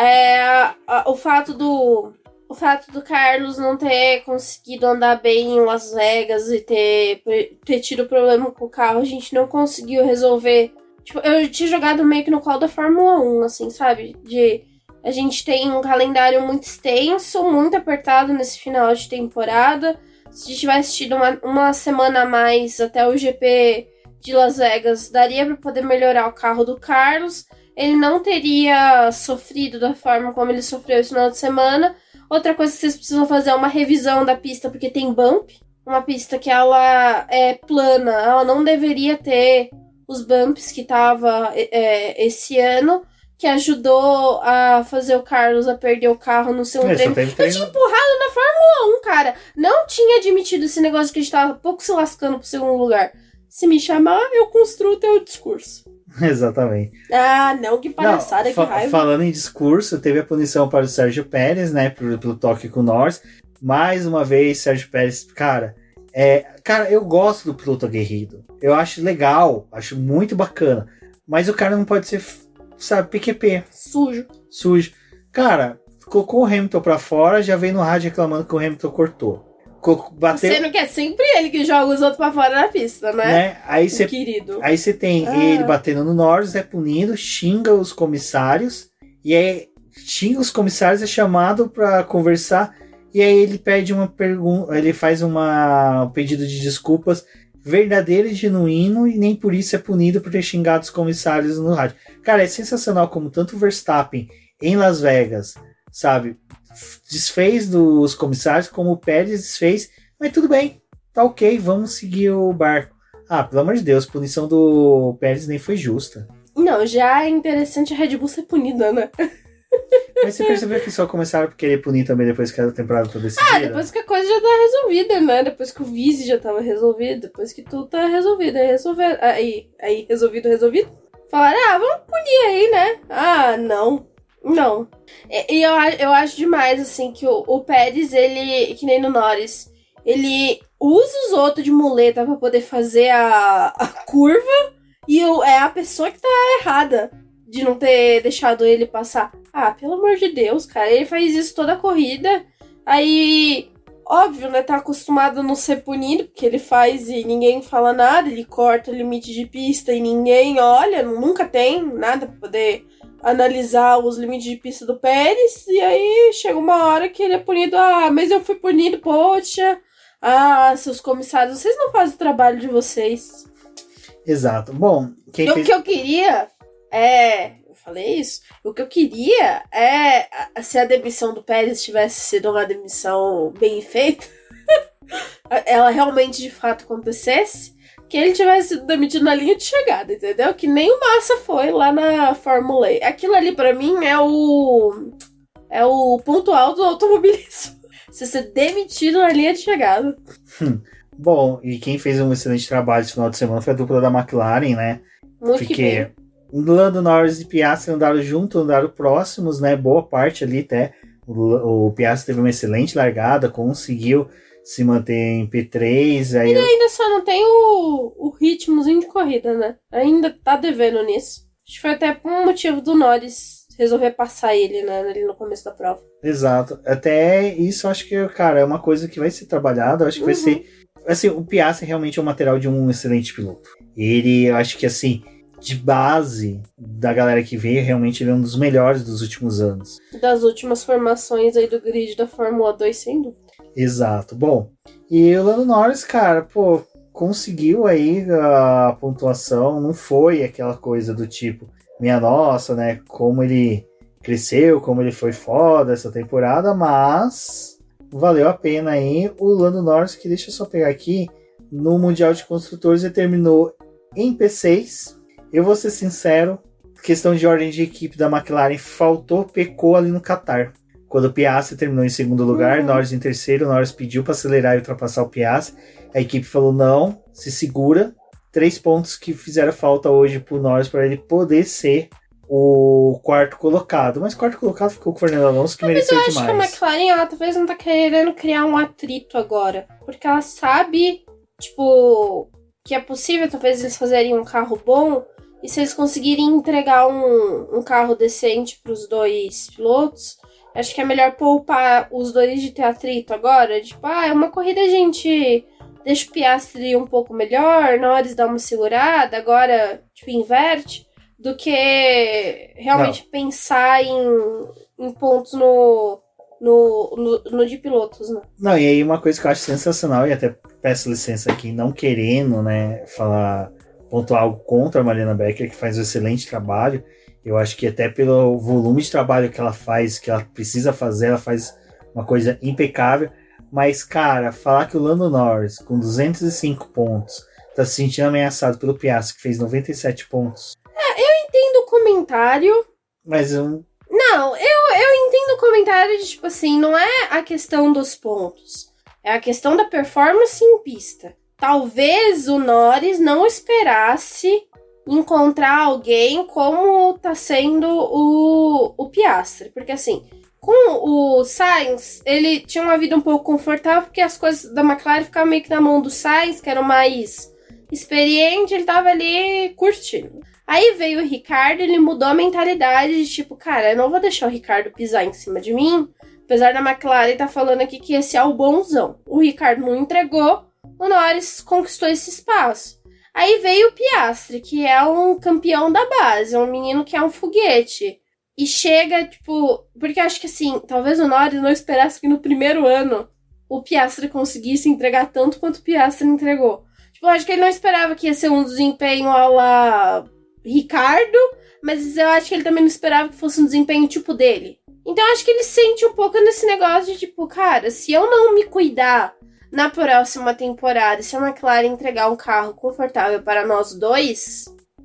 S2: O fato do Carlos não ter conseguido andar bem em Las Vegas e ter tido problema com o carro, a gente não conseguiu resolver. Eu tinha jogado meio que no colo da Fórmula 1, assim, sabe? A gente tem um calendário muito extenso, muito apertado nesse final de temporada. Se a gente tivesse tido uma semana a mais até o GP de Las Vegas, daria para poder melhorar o carro do Carlos. Ele não teria sofrido da forma como ele sofreu esse final de semana. Outra coisa que vocês precisam fazer é uma revisão da pista, porque tem bump. Uma pista que ela é plana, ela não deveria ter os bumps que tava esse ano, que ajudou a fazer o Carlos a perder o carro no segundo treino. Eu tinha empurrado na Fórmula 1, cara. Não tinha admitido esse negócio que a gente tava pouco se lascando pro segundo lugar. Se me chamar, eu construo o teu discurso.
S1: Exatamente.
S2: Não, que palhaçada, que raiva.
S1: Falando em discurso, teve a punição para o Sérgio Pérez, né, pelo toque com o Norris. Mais uma vez, Sérgio Pérez, cara, eu gosto do piloto aguerrido. Eu acho legal, acho muito bacana. Mas o cara não pode ser, sabe, PQP. Sujo. Cara, colocou o Hamilton pra fora, já veio no rádio reclamando que o Hamilton cortou. Bateu...
S2: Sendo que é sempre ele que joga os outros pra fora da pista, né?
S1: Aí você tem ele batendo no Norris, é punido, xinga os comissários, e aí xinga os comissários, é chamado pra conversar, e aí ele pede uma pergunta, ele faz um pedido de desculpas verdadeiro e genuíno, e nem por isso é punido por ter xingado os comissários no rádio. Cara, é sensacional como tanto o Verstappen em Las Vegas, sabe, desfez dos comissários, como o Pérez desfez, mas tudo bem, tá ok, vamos seguir o barco. Pelo amor de Deus, a punição do Pérez nem foi justa.
S2: Não, já é interessante a Red Bull ser punida, né?
S1: Mas você percebeu que só começaram a querer punir também depois que a temporada tá decidida?
S2: Depois que a coisa já tá resolvida, né? Depois que o vice já tava resolvido, depois que tudo tá resolvido. Aí resolvido. Falaram, vamos punir aí, né? Não. E eu acho demais, assim, que o Pérez, ele, que nem no Norris, ele usa os outros de muleta pra poder fazer a curva e é a pessoa que tá errada de não ter deixado ele passar. Pelo amor de Deus, cara, ele faz isso toda a corrida, aí, óbvio, né, tá acostumado a não ser punido, porque ele faz e ninguém fala nada, ele corta o limite de pista e ninguém olha, nunca tem nada pra poder analisar os limites de pista do Pérez, e aí chega uma hora que ele é punido, mas eu fui punido, poxa, seus comissários, vocês não fazem o trabalho de vocês.
S1: Exato. Bom,
S2: que eu queria Eu falei isso. O que eu queria se a demissão do Pérez tivesse sido uma demissão bem feita, ela realmente de fato acontecesse, que ele tivesse sido demitido na linha de chegada, entendeu? Que nem o Massa foi lá na Fórmula E. Aquilo ali pra mim é o ponto alto do automobilismo. Você ser demitido na linha de chegada.
S1: Bom, e quem fez um excelente trabalho esse final de semana foi a dupla da McLaren, né?
S2: Muito que bem.
S1: Lando Norris e Piastri andaram juntos, andaram próximos, né? Boa parte ali até. O Piastri teve uma excelente largada, conseguiu se manter em P3. Aí
S2: ele ainda só não tem o ritmozinho de corrida, né? Ainda tá devendo nisso. Acho que foi até um motivo do Norris resolver passar ele, né? Ali no começo da prova.
S1: Exato. Até isso acho que, cara, é uma coisa que vai ser trabalhada. Acho que vai ser... Assim, o Piastri realmente é o material de um excelente piloto. Ele, eu acho que assim... de base da galera que veio, realmente ele é um dos melhores dos últimos anos.
S2: Das últimas formações aí do grid da Fórmula 2, sem dúvida.
S1: Exato. Bom, e o Lando Norris, cara, pô, conseguiu aí a pontuação, não foi aquela coisa do tipo, minha nossa, né, como ele cresceu, como ele foi foda essa temporada, mas valeu a pena aí o Lando Norris, que deixa eu só pegar aqui, no Mundial de Construtores ele terminou em P6. Eu vou ser sincero, questão de ordem de equipe da McLaren pecou ali no Qatar. Quando o Piastri terminou em segundo lugar, Norris em terceiro, Norris pediu para acelerar e ultrapassar o Piastri. A equipe falou não, se segura. 3 pontos que fizeram falta hoje pro Norris para ele poder ser o quarto colocado. Mas quarto colocado ficou com o Fernando Alonso, que mereceu demais.
S2: Eu acho que a McLaren, ela talvez não tá querendo criar um atrito agora. Porque ela sabe, tipo, que é possível talvez eles fazerem um carro bom. E se eles conseguirem entregar um carro decente para os dois pilotos, acho que é melhor poupar os dois de ter atrito agora. Tipo, é uma corrida, a gente deixa o Piastri um pouco melhor, Norris dá uma segurada, agora tipo, inverte, do que realmente pensar em pontos no de pilotos, né?
S1: Não, e aí uma coisa que eu acho sensacional, e até peço licença aqui, não querendo, né, pontuar algo contra a Mariana Becker, que faz um excelente trabalho. Eu acho que até pelo volume de trabalho que ela faz, que ela precisa fazer, ela faz uma coisa impecável. Mas, cara, falar que o Lando Norris, com 205 pontos, tá se sentindo ameaçado pelo Piastri, que fez 97 pontos.
S2: Eu entendo o comentário.
S1: Mas
S2: Não, eu entendo o comentário de, tipo assim, não é a questão dos pontos. É a questão da performance em pista. Talvez o Norris não esperasse encontrar alguém como tá sendo o Piastri. Porque assim, com o Sainz, ele tinha uma vida um pouco confortável, porque as coisas da McLaren ficavam meio que na mão do Sainz, que era o mais experiente, ele tava ali curtindo. Aí veio o Ricardo, ele mudou a mentalidade de tipo, cara, eu não vou deixar o Ricardo pisar em cima de mim, apesar da McLaren tá falando aqui que esse é o bonzão. O Ricardo não entregou, o Norris conquistou esse espaço. Aí veio o Piastri, que é um campeão da base, é um menino que é um foguete. E chega, tipo... Porque acho que assim, talvez o Norris não esperasse que no primeiro ano o Piastri conseguisse entregar tanto quanto o Piastri entregou. Tipo, eu acho que ele não esperava que ia ser um desempenho à la Ricardo, mas eu acho que ele também não esperava que fosse um desempenho tipo dele. Então eu acho que ele sente um pouco nesse negócio de tipo, cara, se eu não me cuidar na próxima temporada, se a McLaren entregar um carro confortável para nós dois,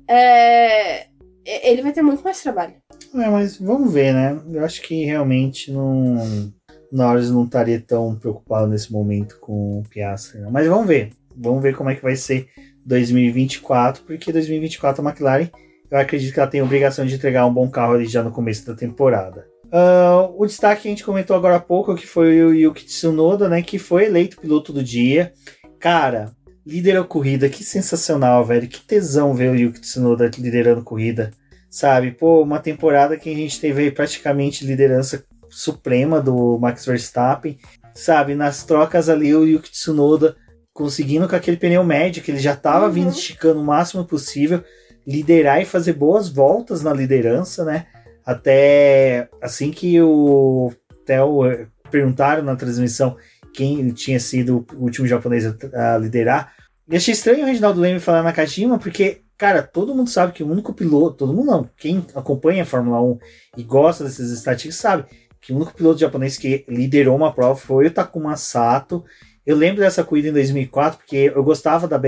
S2: ele vai ter muito mais trabalho.
S1: Mas vamos ver, né? Eu acho que realmente Norris não estaria tão preocupado nesse momento com o Piastri, não. Mas vamos ver. Vamos ver como é que vai ser 2024, porque 2024 a McLaren, eu acredito que ela tem a obrigação de entregar um bom carro ali já no começo da temporada. O destaque que a gente comentou agora há pouco, que foi o Yuki Tsunoda, né, que foi eleito piloto do dia. Cara, liderou a corrida, que sensacional, velho. Que tesão ver o Yuki Tsunoda liderando a corrida, sabe? Pô, uma temporada que a gente teve praticamente liderança suprema do Max Verstappen, sabe? Nas trocas ali, o Yuki Tsunoda conseguindo com aquele pneu médio, que ele já estava vindo esticando o máximo possível, liderar e fazer boas voltas na liderança, né? Até assim que o Theo perguntaram na transmissão quem tinha sido o último japonês a liderar. E achei estranho o Reginaldo Leme falar Nakajima, porque, cara, todo mundo sabe que o único piloto, todo mundo não, quem acompanha a Fórmula 1 e gosta dessas estatísticas sabe que o único piloto japonês que liderou uma prova foi o Takuma Sato. Eu lembro dessa corrida em 2004 porque eu gostava da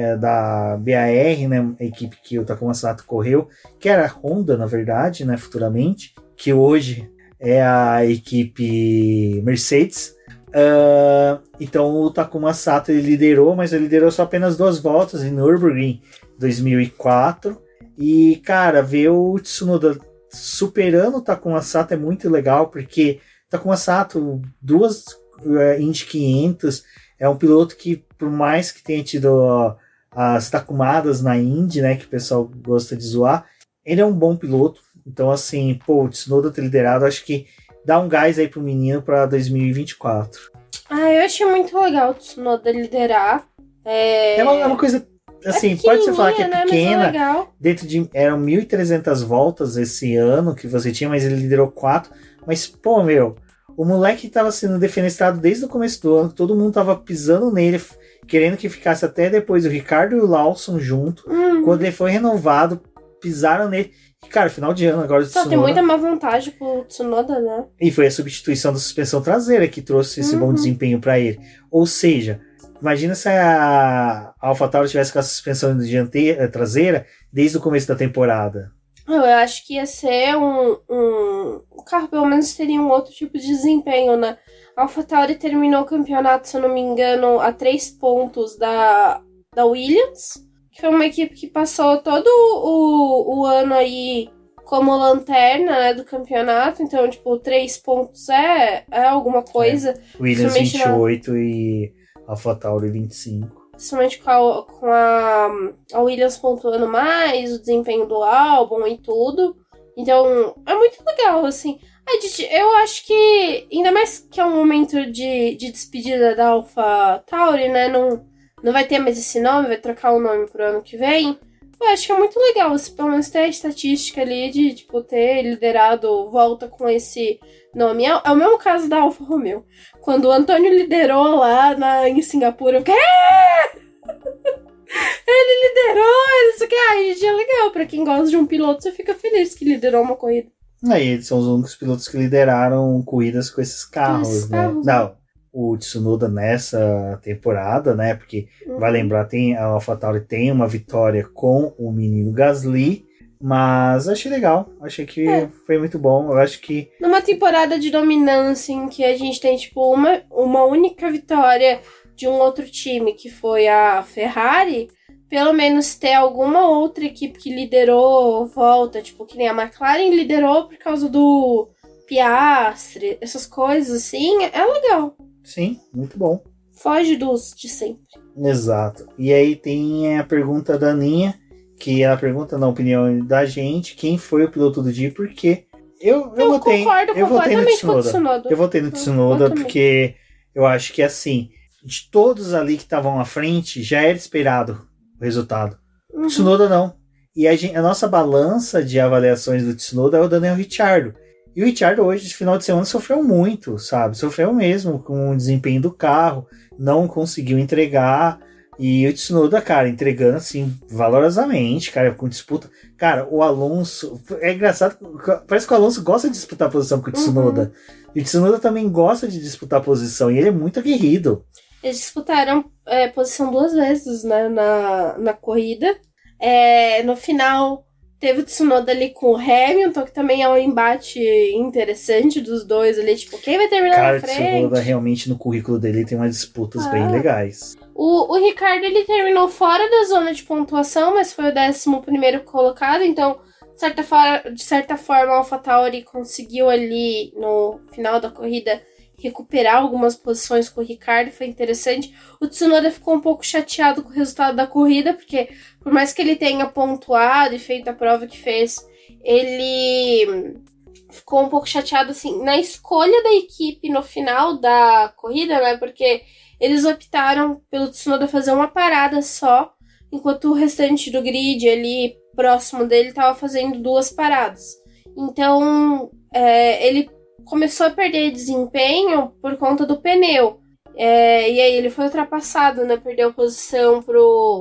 S1: BAR, né, a equipe que o Takuma Sato correu, que era a Honda, na verdade, né, futuramente, que hoje é a equipe Mercedes. Então o Takuma Sato ele liderou, mas ele liderou só apenas 2 voltas em Nürburgring 2004. E, cara, ver o Tsunoda superando o Takuma Sato é muito legal, porque o Takuma Sato, 2 Indy 500, é um piloto que, por mais que tenha tido as Takumadas na Indy, né, que o pessoal gosta de zoar, ele é um bom piloto. Então, assim, o Tsunoda ter liderado, acho que dá um gás aí pro menino pra 2024.
S2: Eu achei muito legal o Tsunoda liderar.
S1: É uma coisa, assim, pode você falar que é pequena,
S2: né,
S1: dentro de, eram 1.300 voltas esse ano que você tinha, mas ele liderou 4, mas, o moleque tava sendo defenestrado desde o começo do ano, todo mundo tava pisando nele, querendo que ficasse até depois o Ricardo e o Lawson junto. Quando ele foi renovado, pisaram nele. E, cara, final de ano agora.
S2: Só tem muita má vontade pro Tsunoda, né?
S1: E foi a substituição da suspensão traseira que trouxe esse bom desempenho para ele. Ou seja, imagina se a AlphaTauri tivesse com a suspensão traseira desde o começo da temporada.
S2: Eu acho que ia ser o carro pelo menos teria um outro tipo de desempenho, né? A AlphaTauri terminou o campeonato, se eu não me engano, a 3 pontos da Williams, que foi uma equipe que passou todo o ano aí como lanterna, né, do campeonato. Então, 3 pontos é alguma coisa.
S1: Williams 28 e AlphaTauri 25.
S2: Principalmente com a Williams pontuando mais, o desempenho do álbum e tudo. Então, é muito legal, assim. Eu acho que, ainda mais que é um momento de despedida da AlphaTauri, né? Não vai ter mais esse nome, vai trocar o nome pro ano que vem. Eu acho que é muito legal, assim, pelo menos ter a estatística ali de, ter liderado volta com esse nome. É o mesmo caso da Alfa Romeo. Quando o Antônio liderou lá em Singapura, eu fiquei... Ele liderou, isso que gente, é legal. Pra quem gosta de um piloto, você fica feliz que liderou uma corrida.
S1: Eles são os únicos pilotos que lideraram corridas com esses carros, né? Não, o Tsunoda nessa temporada, né? Porque, vai lembrar, a AlphaTauri tem uma vitória com o menino Gasly, mas achei legal. Achei que foi muito bom. Eu acho que...
S2: Numa temporada de dominância em que a gente tem, uma única vitória de um outro time, que foi a Ferrari, pelo menos ter alguma outra equipe que liderou volta, que nem a McLaren liderou por causa do Piastri, essas coisas assim, é legal.
S1: Sim, muito bom.
S2: Foge dos de sempre.
S1: Exato. E aí tem a pergunta da Aninha, que ela pergunta na opinião da gente, quem foi o piloto do dia e por quê. Eu
S2: concordo completamente com o Tsunoda.
S1: Eu votei no Tsunoda porque eu acho que, assim, de todos ali que estavam à frente, já era esperado o resultado. Tsunoda não. E a nossa balança de avaliações do Tsunoda é o Daniel Ricciardo. E o Ricciardo hoje, de final de semana, sofreu muito, sabe? Sofreu mesmo com o desempenho do carro, não conseguiu entregar. E o Tsunoda, cara, entregando assim, valorosamente, cara, com disputa. Cara, o Alonso. É engraçado, parece que o Alonso gosta de disputar posição com o Tsunoda. E o Tsunoda também gosta de disputar posição, e ele é muito aguerrido.
S2: Eles disputaram posição 2 vezes, né, na corrida. No final, teve o Tsunoda ali com o Hamilton, que também é um embate interessante dos dois ali, quem vai terminar na frente?
S1: Cara, o Tsunoda realmente no currículo dele tem umas disputas bem legais.
S2: O Ricardo, ele terminou fora da zona de pontuação, mas foi o 11º colocado, então, de certa forma, a AlphaTauri conseguiu ali, no final da corrida, recuperar algumas posições com o Ricardo, foi interessante. O Tsunoda ficou um pouco chateado com o resultado da corrida, porque por mais que ele tenha pontuado e feito a prova que fez, ele ficou um pouco chateado, assim, na escolha da equipe no final da corrida, né, porque eles optaram pelo Tsunoda fazer uma parada só, enquanto o restante do grid ali, próximo dele, estava fazendo 2 paradas. Então, ele começou a perder desempenho por conta do pneu. E aí ele foi ultrapassado, né? Perdeu posição pro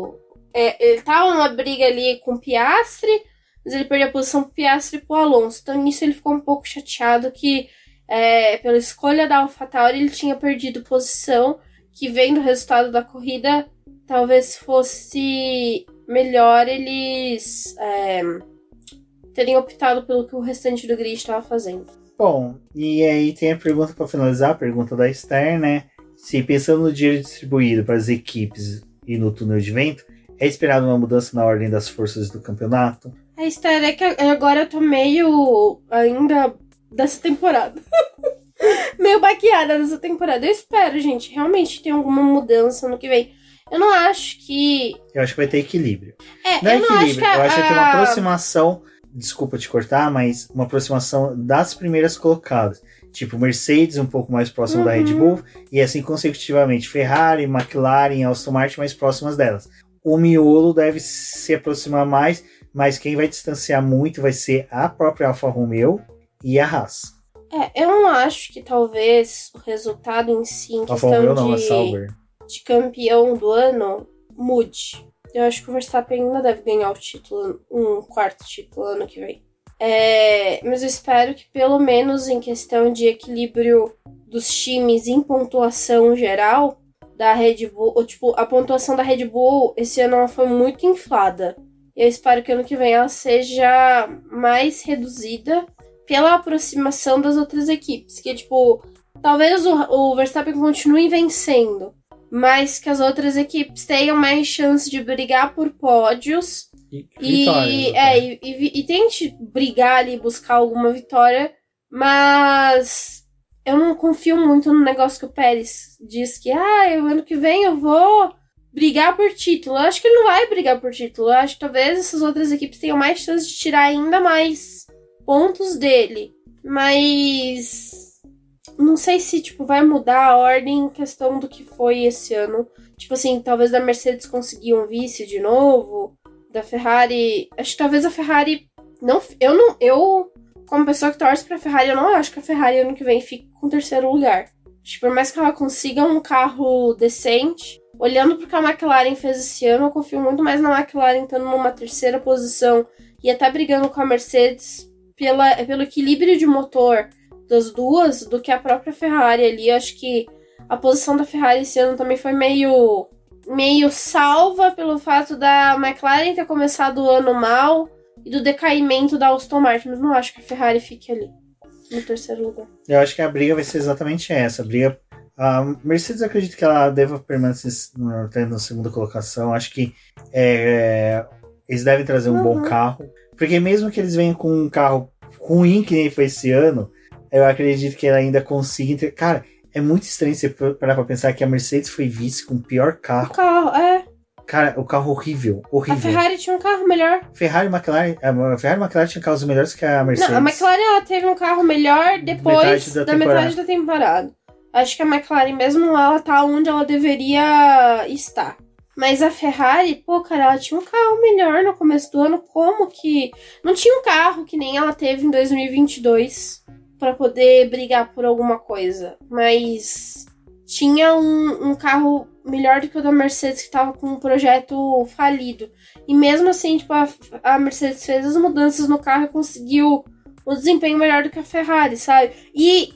S2: Ele tava numa briga ali com o Piastri, mas ele perdeu a posição pro Piastri e pro Alonso. Então nisso ele ficou um pouco chateado que pela escolha da AlphaTauri ele tinha perdido posição, que vendo o resultado da corrida talvez fosse melhor eles terem optado pelo que o restante do grid estava fazendo.
S1: Bom, e aí tem a pergunta para finalizar, a pergunta da Esther, né? Se pensando no dinheiro distribuído para as equipes e no túnel de vento, é esperado uma mudança na ordem das forças do campeonato?
S2: A Esther, é que agora eu tô meio ainda dessa temporada. Meio baqueada dessa temporada. Eu espero, gente, realmente ter alguma mudança no que vem. Eu não acho que...
S1: Eu acho que vai ter equilíbrio.
S2: Não é equilíbrio,
S1: eu acho que vai ter uma aproximação, desculpa te cortar, mas uma aproximação das primeiras colocadas. Tipo, Mercedes um pouco mais próximo da Red Bull, e assim consecutivamente Ferrari, McLaren, Aston Martin mais próximas delas. O miolo deve se aproximar mais, mas quem vai distanciar muito vai ser a própria Alfa Romeo e a Haas.
S2: Eu não acho que talvez o resultado em si, em questão de campeão do ano, mude. Eu acho que o Verstappen ainda deve ganhar o título, um quarto título ano que vem. Mas eu espero que pelo menos em questão de equilíbrio dos times em pontuação geral da Red Bull, ou, tipo, a pontuação da Red Bull esse ano ela foi muito inflada. Eu espero que ano que vem ela seja mais reduzida pela aproximação das outras equipes. Que, tipo, talvez o Verstappen continue vencendo, mas que as outras equipes tenham mais chance de brigar por pódios e tente brigar ali, buscar alguma vitória, mas eu não confio muito no negócio que o Pérez diz que o ano que vem eu vou brigar por título. Eu acho que ele não vai brigar por título. Eu acho que talvez essas outras equipes tenham mais chance de tirar ainda mais pontos dele, mas não sei se, tipo, vai mudar a ordem em questão do que foi esse ano. Tipo assim, talvez da Mercedes conseguir um vice de novo, da Ferrari... Acho que talvez a Ferrari... Eu, como pessoa que torce pra Ferrari, eu não acho que a Ferrari ano que vem fique com o terceiro lugar. Acho que por mais que ela consiga um carro decente, olhando pro que a McLaren fez esse ano, eu confio muito mais na McLaren estando numa terceira posição e até brigando com a Mercedes pelo equilíbrio de motor das duas, do que a própria Ferrari ali. Eu acho que a posição da Ferrari esse ano também foi meio salva pelo fato da McLaren ter começado o ano mal e do decaimento da Aston Martin, mas não acho que a Ferrari fique ali no terceiro lugar.
S1: Eu acho que a briga vai ser exatamente essa. A Mercedes, eu acredito que ela deva permanecer na segunda colocação. Acho que eles devem trazer um bom carro, porque mesmo que eles venham com um carro ruim que nem foi esse ano, eu acredito que ela ainda consiga... Cara, é muito estranho você parar pra pensar que a Mercedes foi vice com o pior carro.
S2: O carro,
S1: Cara, o carro horrível.
S2: A Ferrari tinha um carro melhor.
S1: A Ferrari e McLaren tinham carros melhores que a Mercedes.
S2: Não, a McLaren ela teve um carro melhor depois da metade da temporada. Acho que a McLaren mesmo ela tá onde ela deveria estar. Mas a Ferrari, pô, cara, ela tinha um carro melhor no começo do ano. Como que... Não tinha um carro que nem ela teve em 2022 pra poder brigar por alguma coisa. Mas tinha um carro melhor do que o da Mercedes, que tava com um projeto falido. E mesmo assim, tipo, a Mercedes fez as mudanças no carro e conseguiu um desempenho melhor do que a Ferrari, sabe? E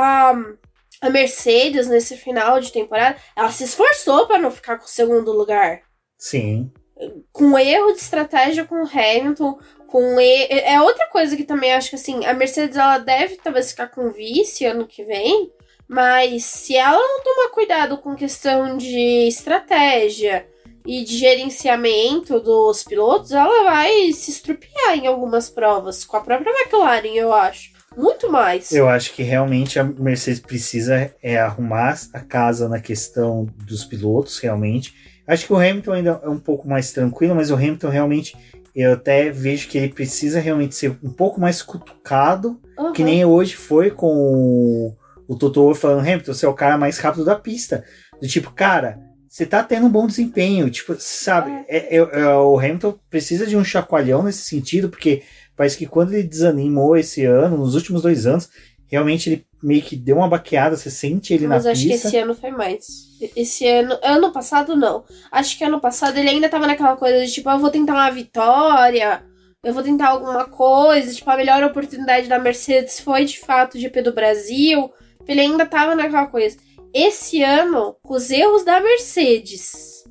S2: a Mercedes, nesse final de temporada, ela se esforçou para não ficar com o segundo lugar.
S1: Sim.
S2: Com erro de estratégia com o Hamilton, é outra coisa que também acho que, assim, a Mercedes, ela deve talvez ficar com vice ano que vem, mas se ela não tomar cuidado com questão de estratégia e de gerenciamento dos pilotos, ela vai se estrupiar em algumas provas, com a própria McLaren, eu acho. Muito mais.
S1: Eu acho que realmente a Mercedes precisa arrumar a casa na questão dos pilotos, realmente. Acho que o Hamilton ainda é um pouco mais tranquilo, mas o Hamilton realmente, eu até vejo que ele precisa realmente ser um pouco mais cutucado, que nem hoje foi com o Toto Wolff falando: Hamilton, você é o cara mais rápido da pista. Do tipo, cara, você tá tendo um bom desempenho, tipo, sabe? O Hamilton precisa de um chacoalhão nesse sentido, porque parece que quando ele desanimou esse ano, nos últimos 2 anos, realmente ele meio que deu uma baqueada, você sente ele na pista.
S2: Mas acho que esse ano foi mais. Esse ano passado não. Acho que ano passado ele ainda tava naquela coisa de tipo, eu vou tentar uma vitória, eu vou tentar alguma coisa, tipo, a melhor oportunidade da Mercedes foi de fato o GP do Brasil. Ele ainda tava naquela coisa. Esse ano, com os erros da Mercedes,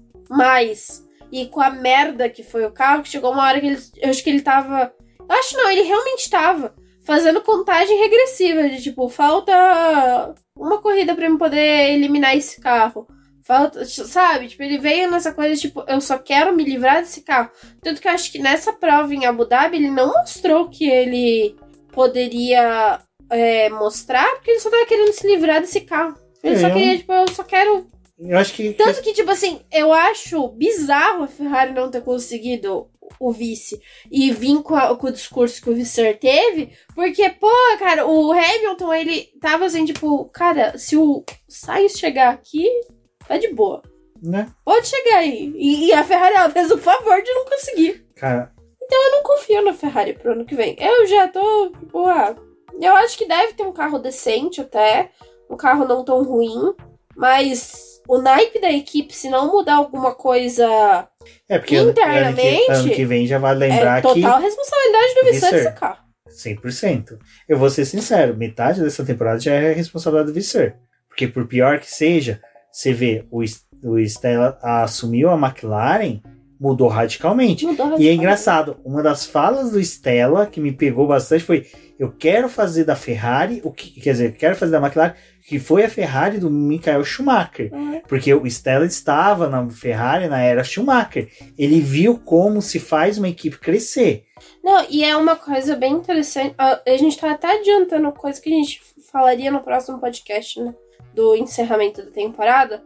S2: e com a merda que foi o carro, que chegou uma hora que eu acho que ele tava... ele realmente tava fazendo contagem regressiva, de tipo, falta uma corrida pra eu poder eliminar esse carro. Falta, sabe? Tipo, ele veio nessa coisa, tipo, eu só quero me livrar desse carro. Tanto que eu acho que nessa prova em Abu Dhabi, ele não mostrou que ele poderia mostrar, porque ele só tava querendo se livrar desse carro. Ele só queria, tipo, eu só quero...
S1: Eu acho que...
S2: Tanto que, tipo assim, eu acho bizarro a Ferrari não ter conseguido o vice e vir com o discurso que o Visser teve, porque, pô, cara, o Hamilton, ele tava assim, tipo, cara, se o Sainz chegar aqui, tá de boa.
S1: Né?
S2: Pode chegar aí. E a Ferrari, ela fez o favor de não conseguir.
S1: Cara...
S2: Então eu não confio na Ferrari pro ano que vem. Eu já tô, tipo, eu acho que deve ter um carro decente até, um carro não tão ruim, mas... O naipe da equipe, se não mudar alguma coisa
S1: porque
S2: internamente...
S1: Ano que vem já vale lembrar
S2: que... total responsabilidade do Visser desse carro.
S1: 100%. Eu vou ser sincero, metade dessa temporada já é a responsabilidade do Visser. Porque por pior que seja, você vê, o Stella assumiu a McLaren, mudou radicalmente. E é engraçado, uma das falas do Stella que me pegou bastante foi: eu quero fazer da Ferrari, quero fazer da McLaren, que foi a Ferrari do Michael Schumacher. Porque o Stella estava na Ferrari na era Schumacher. Ele viu como se faz uma equipe crescer.
S2: Não, e é uma coisa bem interessante. A gente tá até adiantando coisa que a gente falaria no próximo podcast, né? Do encerramento da temporada.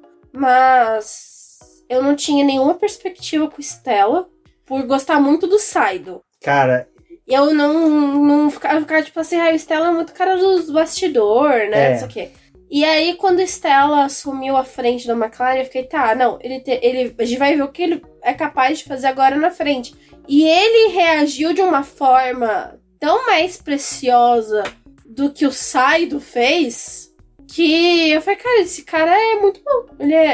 S2: Mas eu não tinha nenhuma perspectiva com o Stella por gostar muito do Saido.
S1: Cara...
S2: Eu não ficava tipo assim, o Stella é muito cara dos bastidores, né? Não sei o quê. E aí, quando o Stella assumiu a frente da McLaren, eu fiquei, a gente vai ver o que ele é capaz de fazer agora na frente. E ele reagiu de uma forma tão mais preciosa do que o Saido fez, que eu falei, cara, esse cara é muito bom.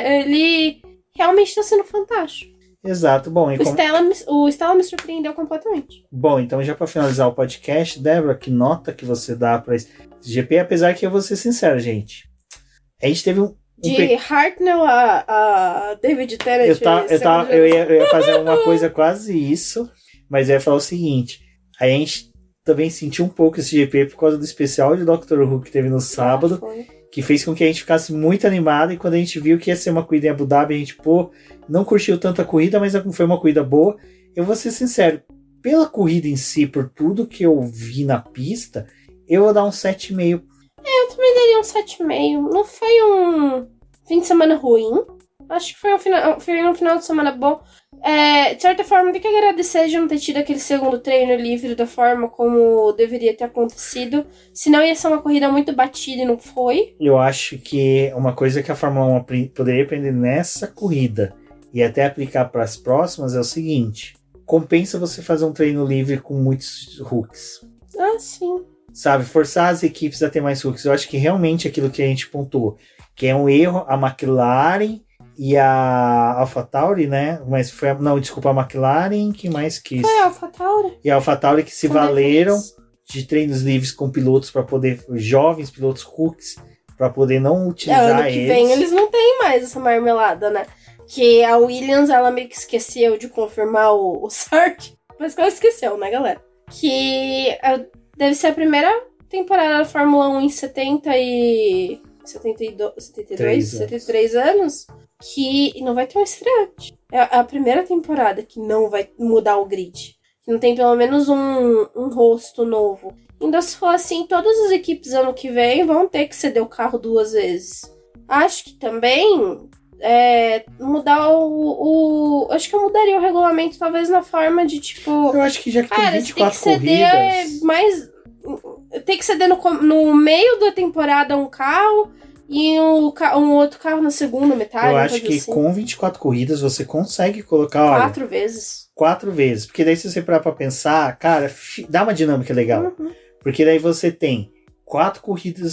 S2: Ele realmente tá sendo fantástico.
S1: Exato, bom.
S2: O Stella me surpreendeu completamente.
S1: Bom, então já para finalizar o podcast, Débora, que nota que você dá para esse GP? Apesar que eu vou ser sincero, gente, a gente teve
S2: de Hartnell a David Tennant.
S1: Eu ia fazer uma coisa quase isso, mas eu ia falar o seguinte: a gente também sentiu um pouco esse GP por causa do especial de Doctor Who que teve no sábado, que fez com que a gente ficasse muito animado, e quando a gente viu que ia ser uma corrida em Abu Dhabi, a gente, não curtiu tanto a corrida, mas foi uma corrida boa. Eu vou ser sincero, pela corrida em si, por tudo que eu vi na pista, eu vou dar um 7,5.
S2: Eu também daria um 7,5. Não foi um fim de semana ruim. Acho que foi um final de semana bom. De certa forma, tem que agradecer de não ter tido aquele segundo treino livre da forma como deveria ter acontecido. Senão ia ser uma corrida muito batida e não foi.
S1: Eu acho que uma coisa que a Fórmula 1 poderia aprender nessa corrida e até aplicar para as próximas é o seguinte: compensa você fazer um treino livre com muitos hooks.
S2: Sim.
S1: Sabe, forçar as equipes a ter mais hooks. Eu acho que realmente aquilo que a gente pontuou, que é um erro, a McLaren e a AlphaTauri, né? Mas foi a McLaren que mais quis.
S2: Foi a AlphaTauri.
S1: E a AlphaTauri que se valeram de treinos livres com pilotos para poder, jovens pilotos hooks, para poder não utilizar
S2: eles. Ano que vem eles não têm mais essa marmelada, né? Que a Williams, ela meio que esqueceu de confirmar o Sark, mas que ela esqueceu, né, galera? Que deve ser a primeira temporada da Fórmula 1 em 73 anos que não vai ter um estreante. É a primeira temporada que não vai mudar o grid. Que não tem pelo menos um rosto novo. Ainda se for assim, todas as equipes ano que vem vão ter que ceder o carro 2 vezes. Acho que também mudar acho que eu mudaria o regulamento talvez na forma de tipo...
S1: Eu acho que já que tem 24 corridas...
S2: Tem que ceder no meio da temporada um carro e um outro carro na segunda metade.
S1: Eu acho que assim, com 24 corridas você consegue colocar...
S2: 4 vezes.
S1: 4 vezes. Porque daí se você parar pra pensar, cara, dá uma dinâmica legal. Uhum. Porque daí você tem 4 corridas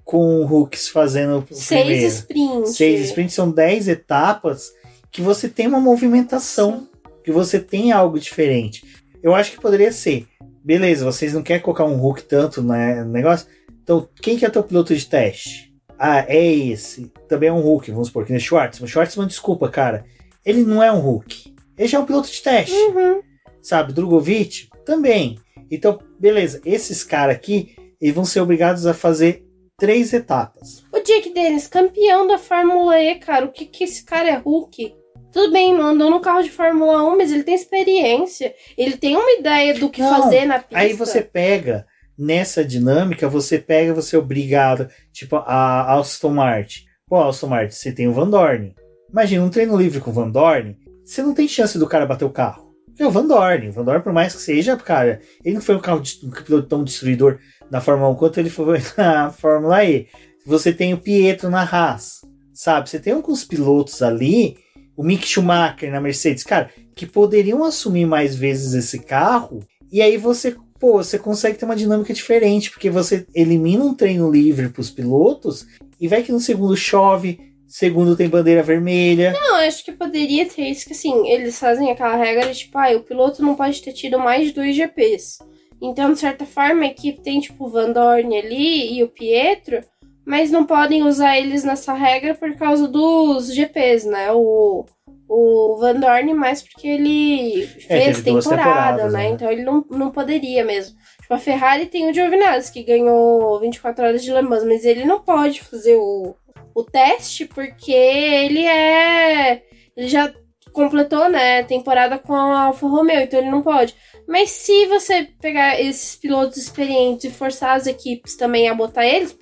S1: com hooks fazendo o
S2: 6
S1: primeiro.
S2: sprints.
S1: 6 sprints são 10 etapas que você tem uma movimentação, sim, que você tem algo diferente. Eu acho que poderia ser, beleza, vocês não querem colocar um hook tanto no negócio, então quem que é teu piloto de teste? Ah, é esse. Também é um Hulk, vamos supor, que nem o Schwartzman. O Schwartzman, desculpa, cara. Ele não é um Hulk. Ele já é um piloto de teste.
S2: Uhum.
S1: Sabe? Drogovic também. Então, beleza. Esses caras aqui, eles vão ser obrigados a fazer 3 etapas.
S2: O Jake Dennis, campeão da Fórmula E, cara. O que esse cara é Hulk? Tudo bem, não andou no carro de Fórmula 1, mas ele tem experiência. Ele tem uma ideia do que fazer na pista.
S1: Aí você pega... Nessa dinâmica, você é obrigado, tipo, a Aston Martin. Pô, Aston Martin, você tem o Van Dorn. Imagina, um treino livre com o Van Dorn, você não tem chance do cara bater o carro. É o Van Dorn. O Van Dorn, por mais que seja, cara, ele não foi um piloto tão destruidor na Fórmula 1 quanto ele foi na Fórmula E. Você tem o Pietro na Haas, sabe? Você tem alguns pilotos ali, o Mick Schumacher na Mercedes, cara, que poderiam assumir mais vezes esse carro, e aí você consegue ter uma dinâmica diferente, porque você elimina um treino livre para os pilotos e vai que no segundo chove, segundo tem bandeira vermelha.
S2: Não, acho que poderia ter isso, que assim, eles fazem aquela regra de tipo, o piloto não pode ter tido mais de 2 GPs. Então, de certa forma, a equipe tem tipo o Van Dorn ali e o Pietro, mas não podem usar eles nessa regra por causa dos GPs, né? O Van Dorn mais porque ele fez temporada, né? Então ele não poderia mesmo. Tipo, a Ferrari tem o Giovinazzi, que ganhou 24 horas de Le Mans, mas ele não pode fazer o teste porque ele já completou, né, temporada com a Alfa Romeo, então ele não pode. Mas se você pegar esses pilotos experientes e forçar as equipes também a botar eles,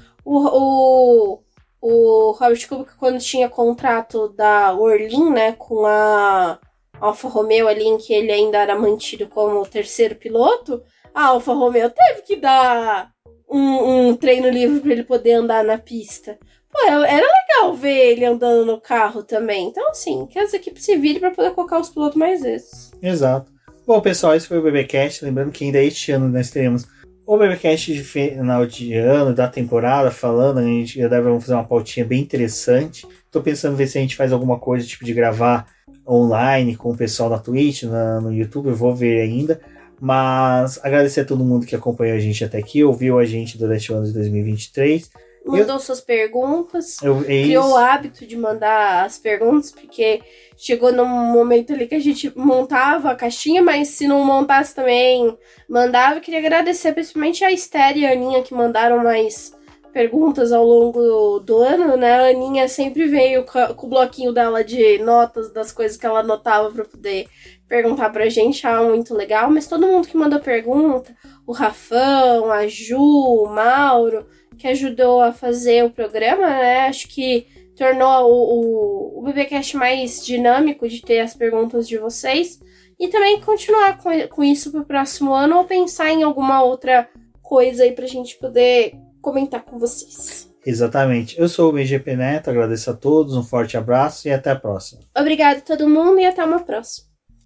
S2: o Robert Kubica, quando tinha contrato da Orlin, né, com a Alfa Romeo ali, em que ele ainda era mantido como terceiro piloto, a Alfa Romeo teve que dar um treino livre para ele poder andar na pista. Era legal ver ele andando no carro também. Então, assim, que as equipes se virem para poder colocar os pilotos mais vezes.
S1: Exato. Bom, pessoal, esse foi o BBcast. Lembrando que ainda este ano nós teremos o BBcast de final de ano, da temporada, falando, a gente já deve fazer uma pautinha bem interessante. Tô pensando em ver se a gente faz alguma coisa, tipo de gravar online com o pessoal na Twitch, no YouTube, eu vou ver ainda. Mas agradecer a todo mundo que acompanhou a gente até aqui, ouviu a gente durante o ano de 2023.
S2: Mandou suas perguntas, criou o hábito de mandar as perguntas, porque chegou num momento ali que a gente montava a caixinha, mas se não montasse também, mandava. Eu queria agradecer principalmente a Esther e a Aninha, que mandaram mais perguntas ao longo do ano, né? A Aninha sempre veio com o bloquinho dela de notas das coisas que ela anotava para poder perguntar pra gente, muito legal. Mas todo mundo que mandou pergunta, o Rafão, a Ju, o Mauro, que ajudou a fazer o programa, né? Acho que tornou o BBcast mais dinâmico de ter as perguntas de vocês. E também continuar com isso pro próximo ano, ou pensar em alguma outra coisa aí pra gente poder comentar com vocês.
S1: Exatamente. Eu sou o BGP Neto, agradeço a todos, um forte abraço e até a próxima.
S2: Obrigada a todo mundo e até uma próxima.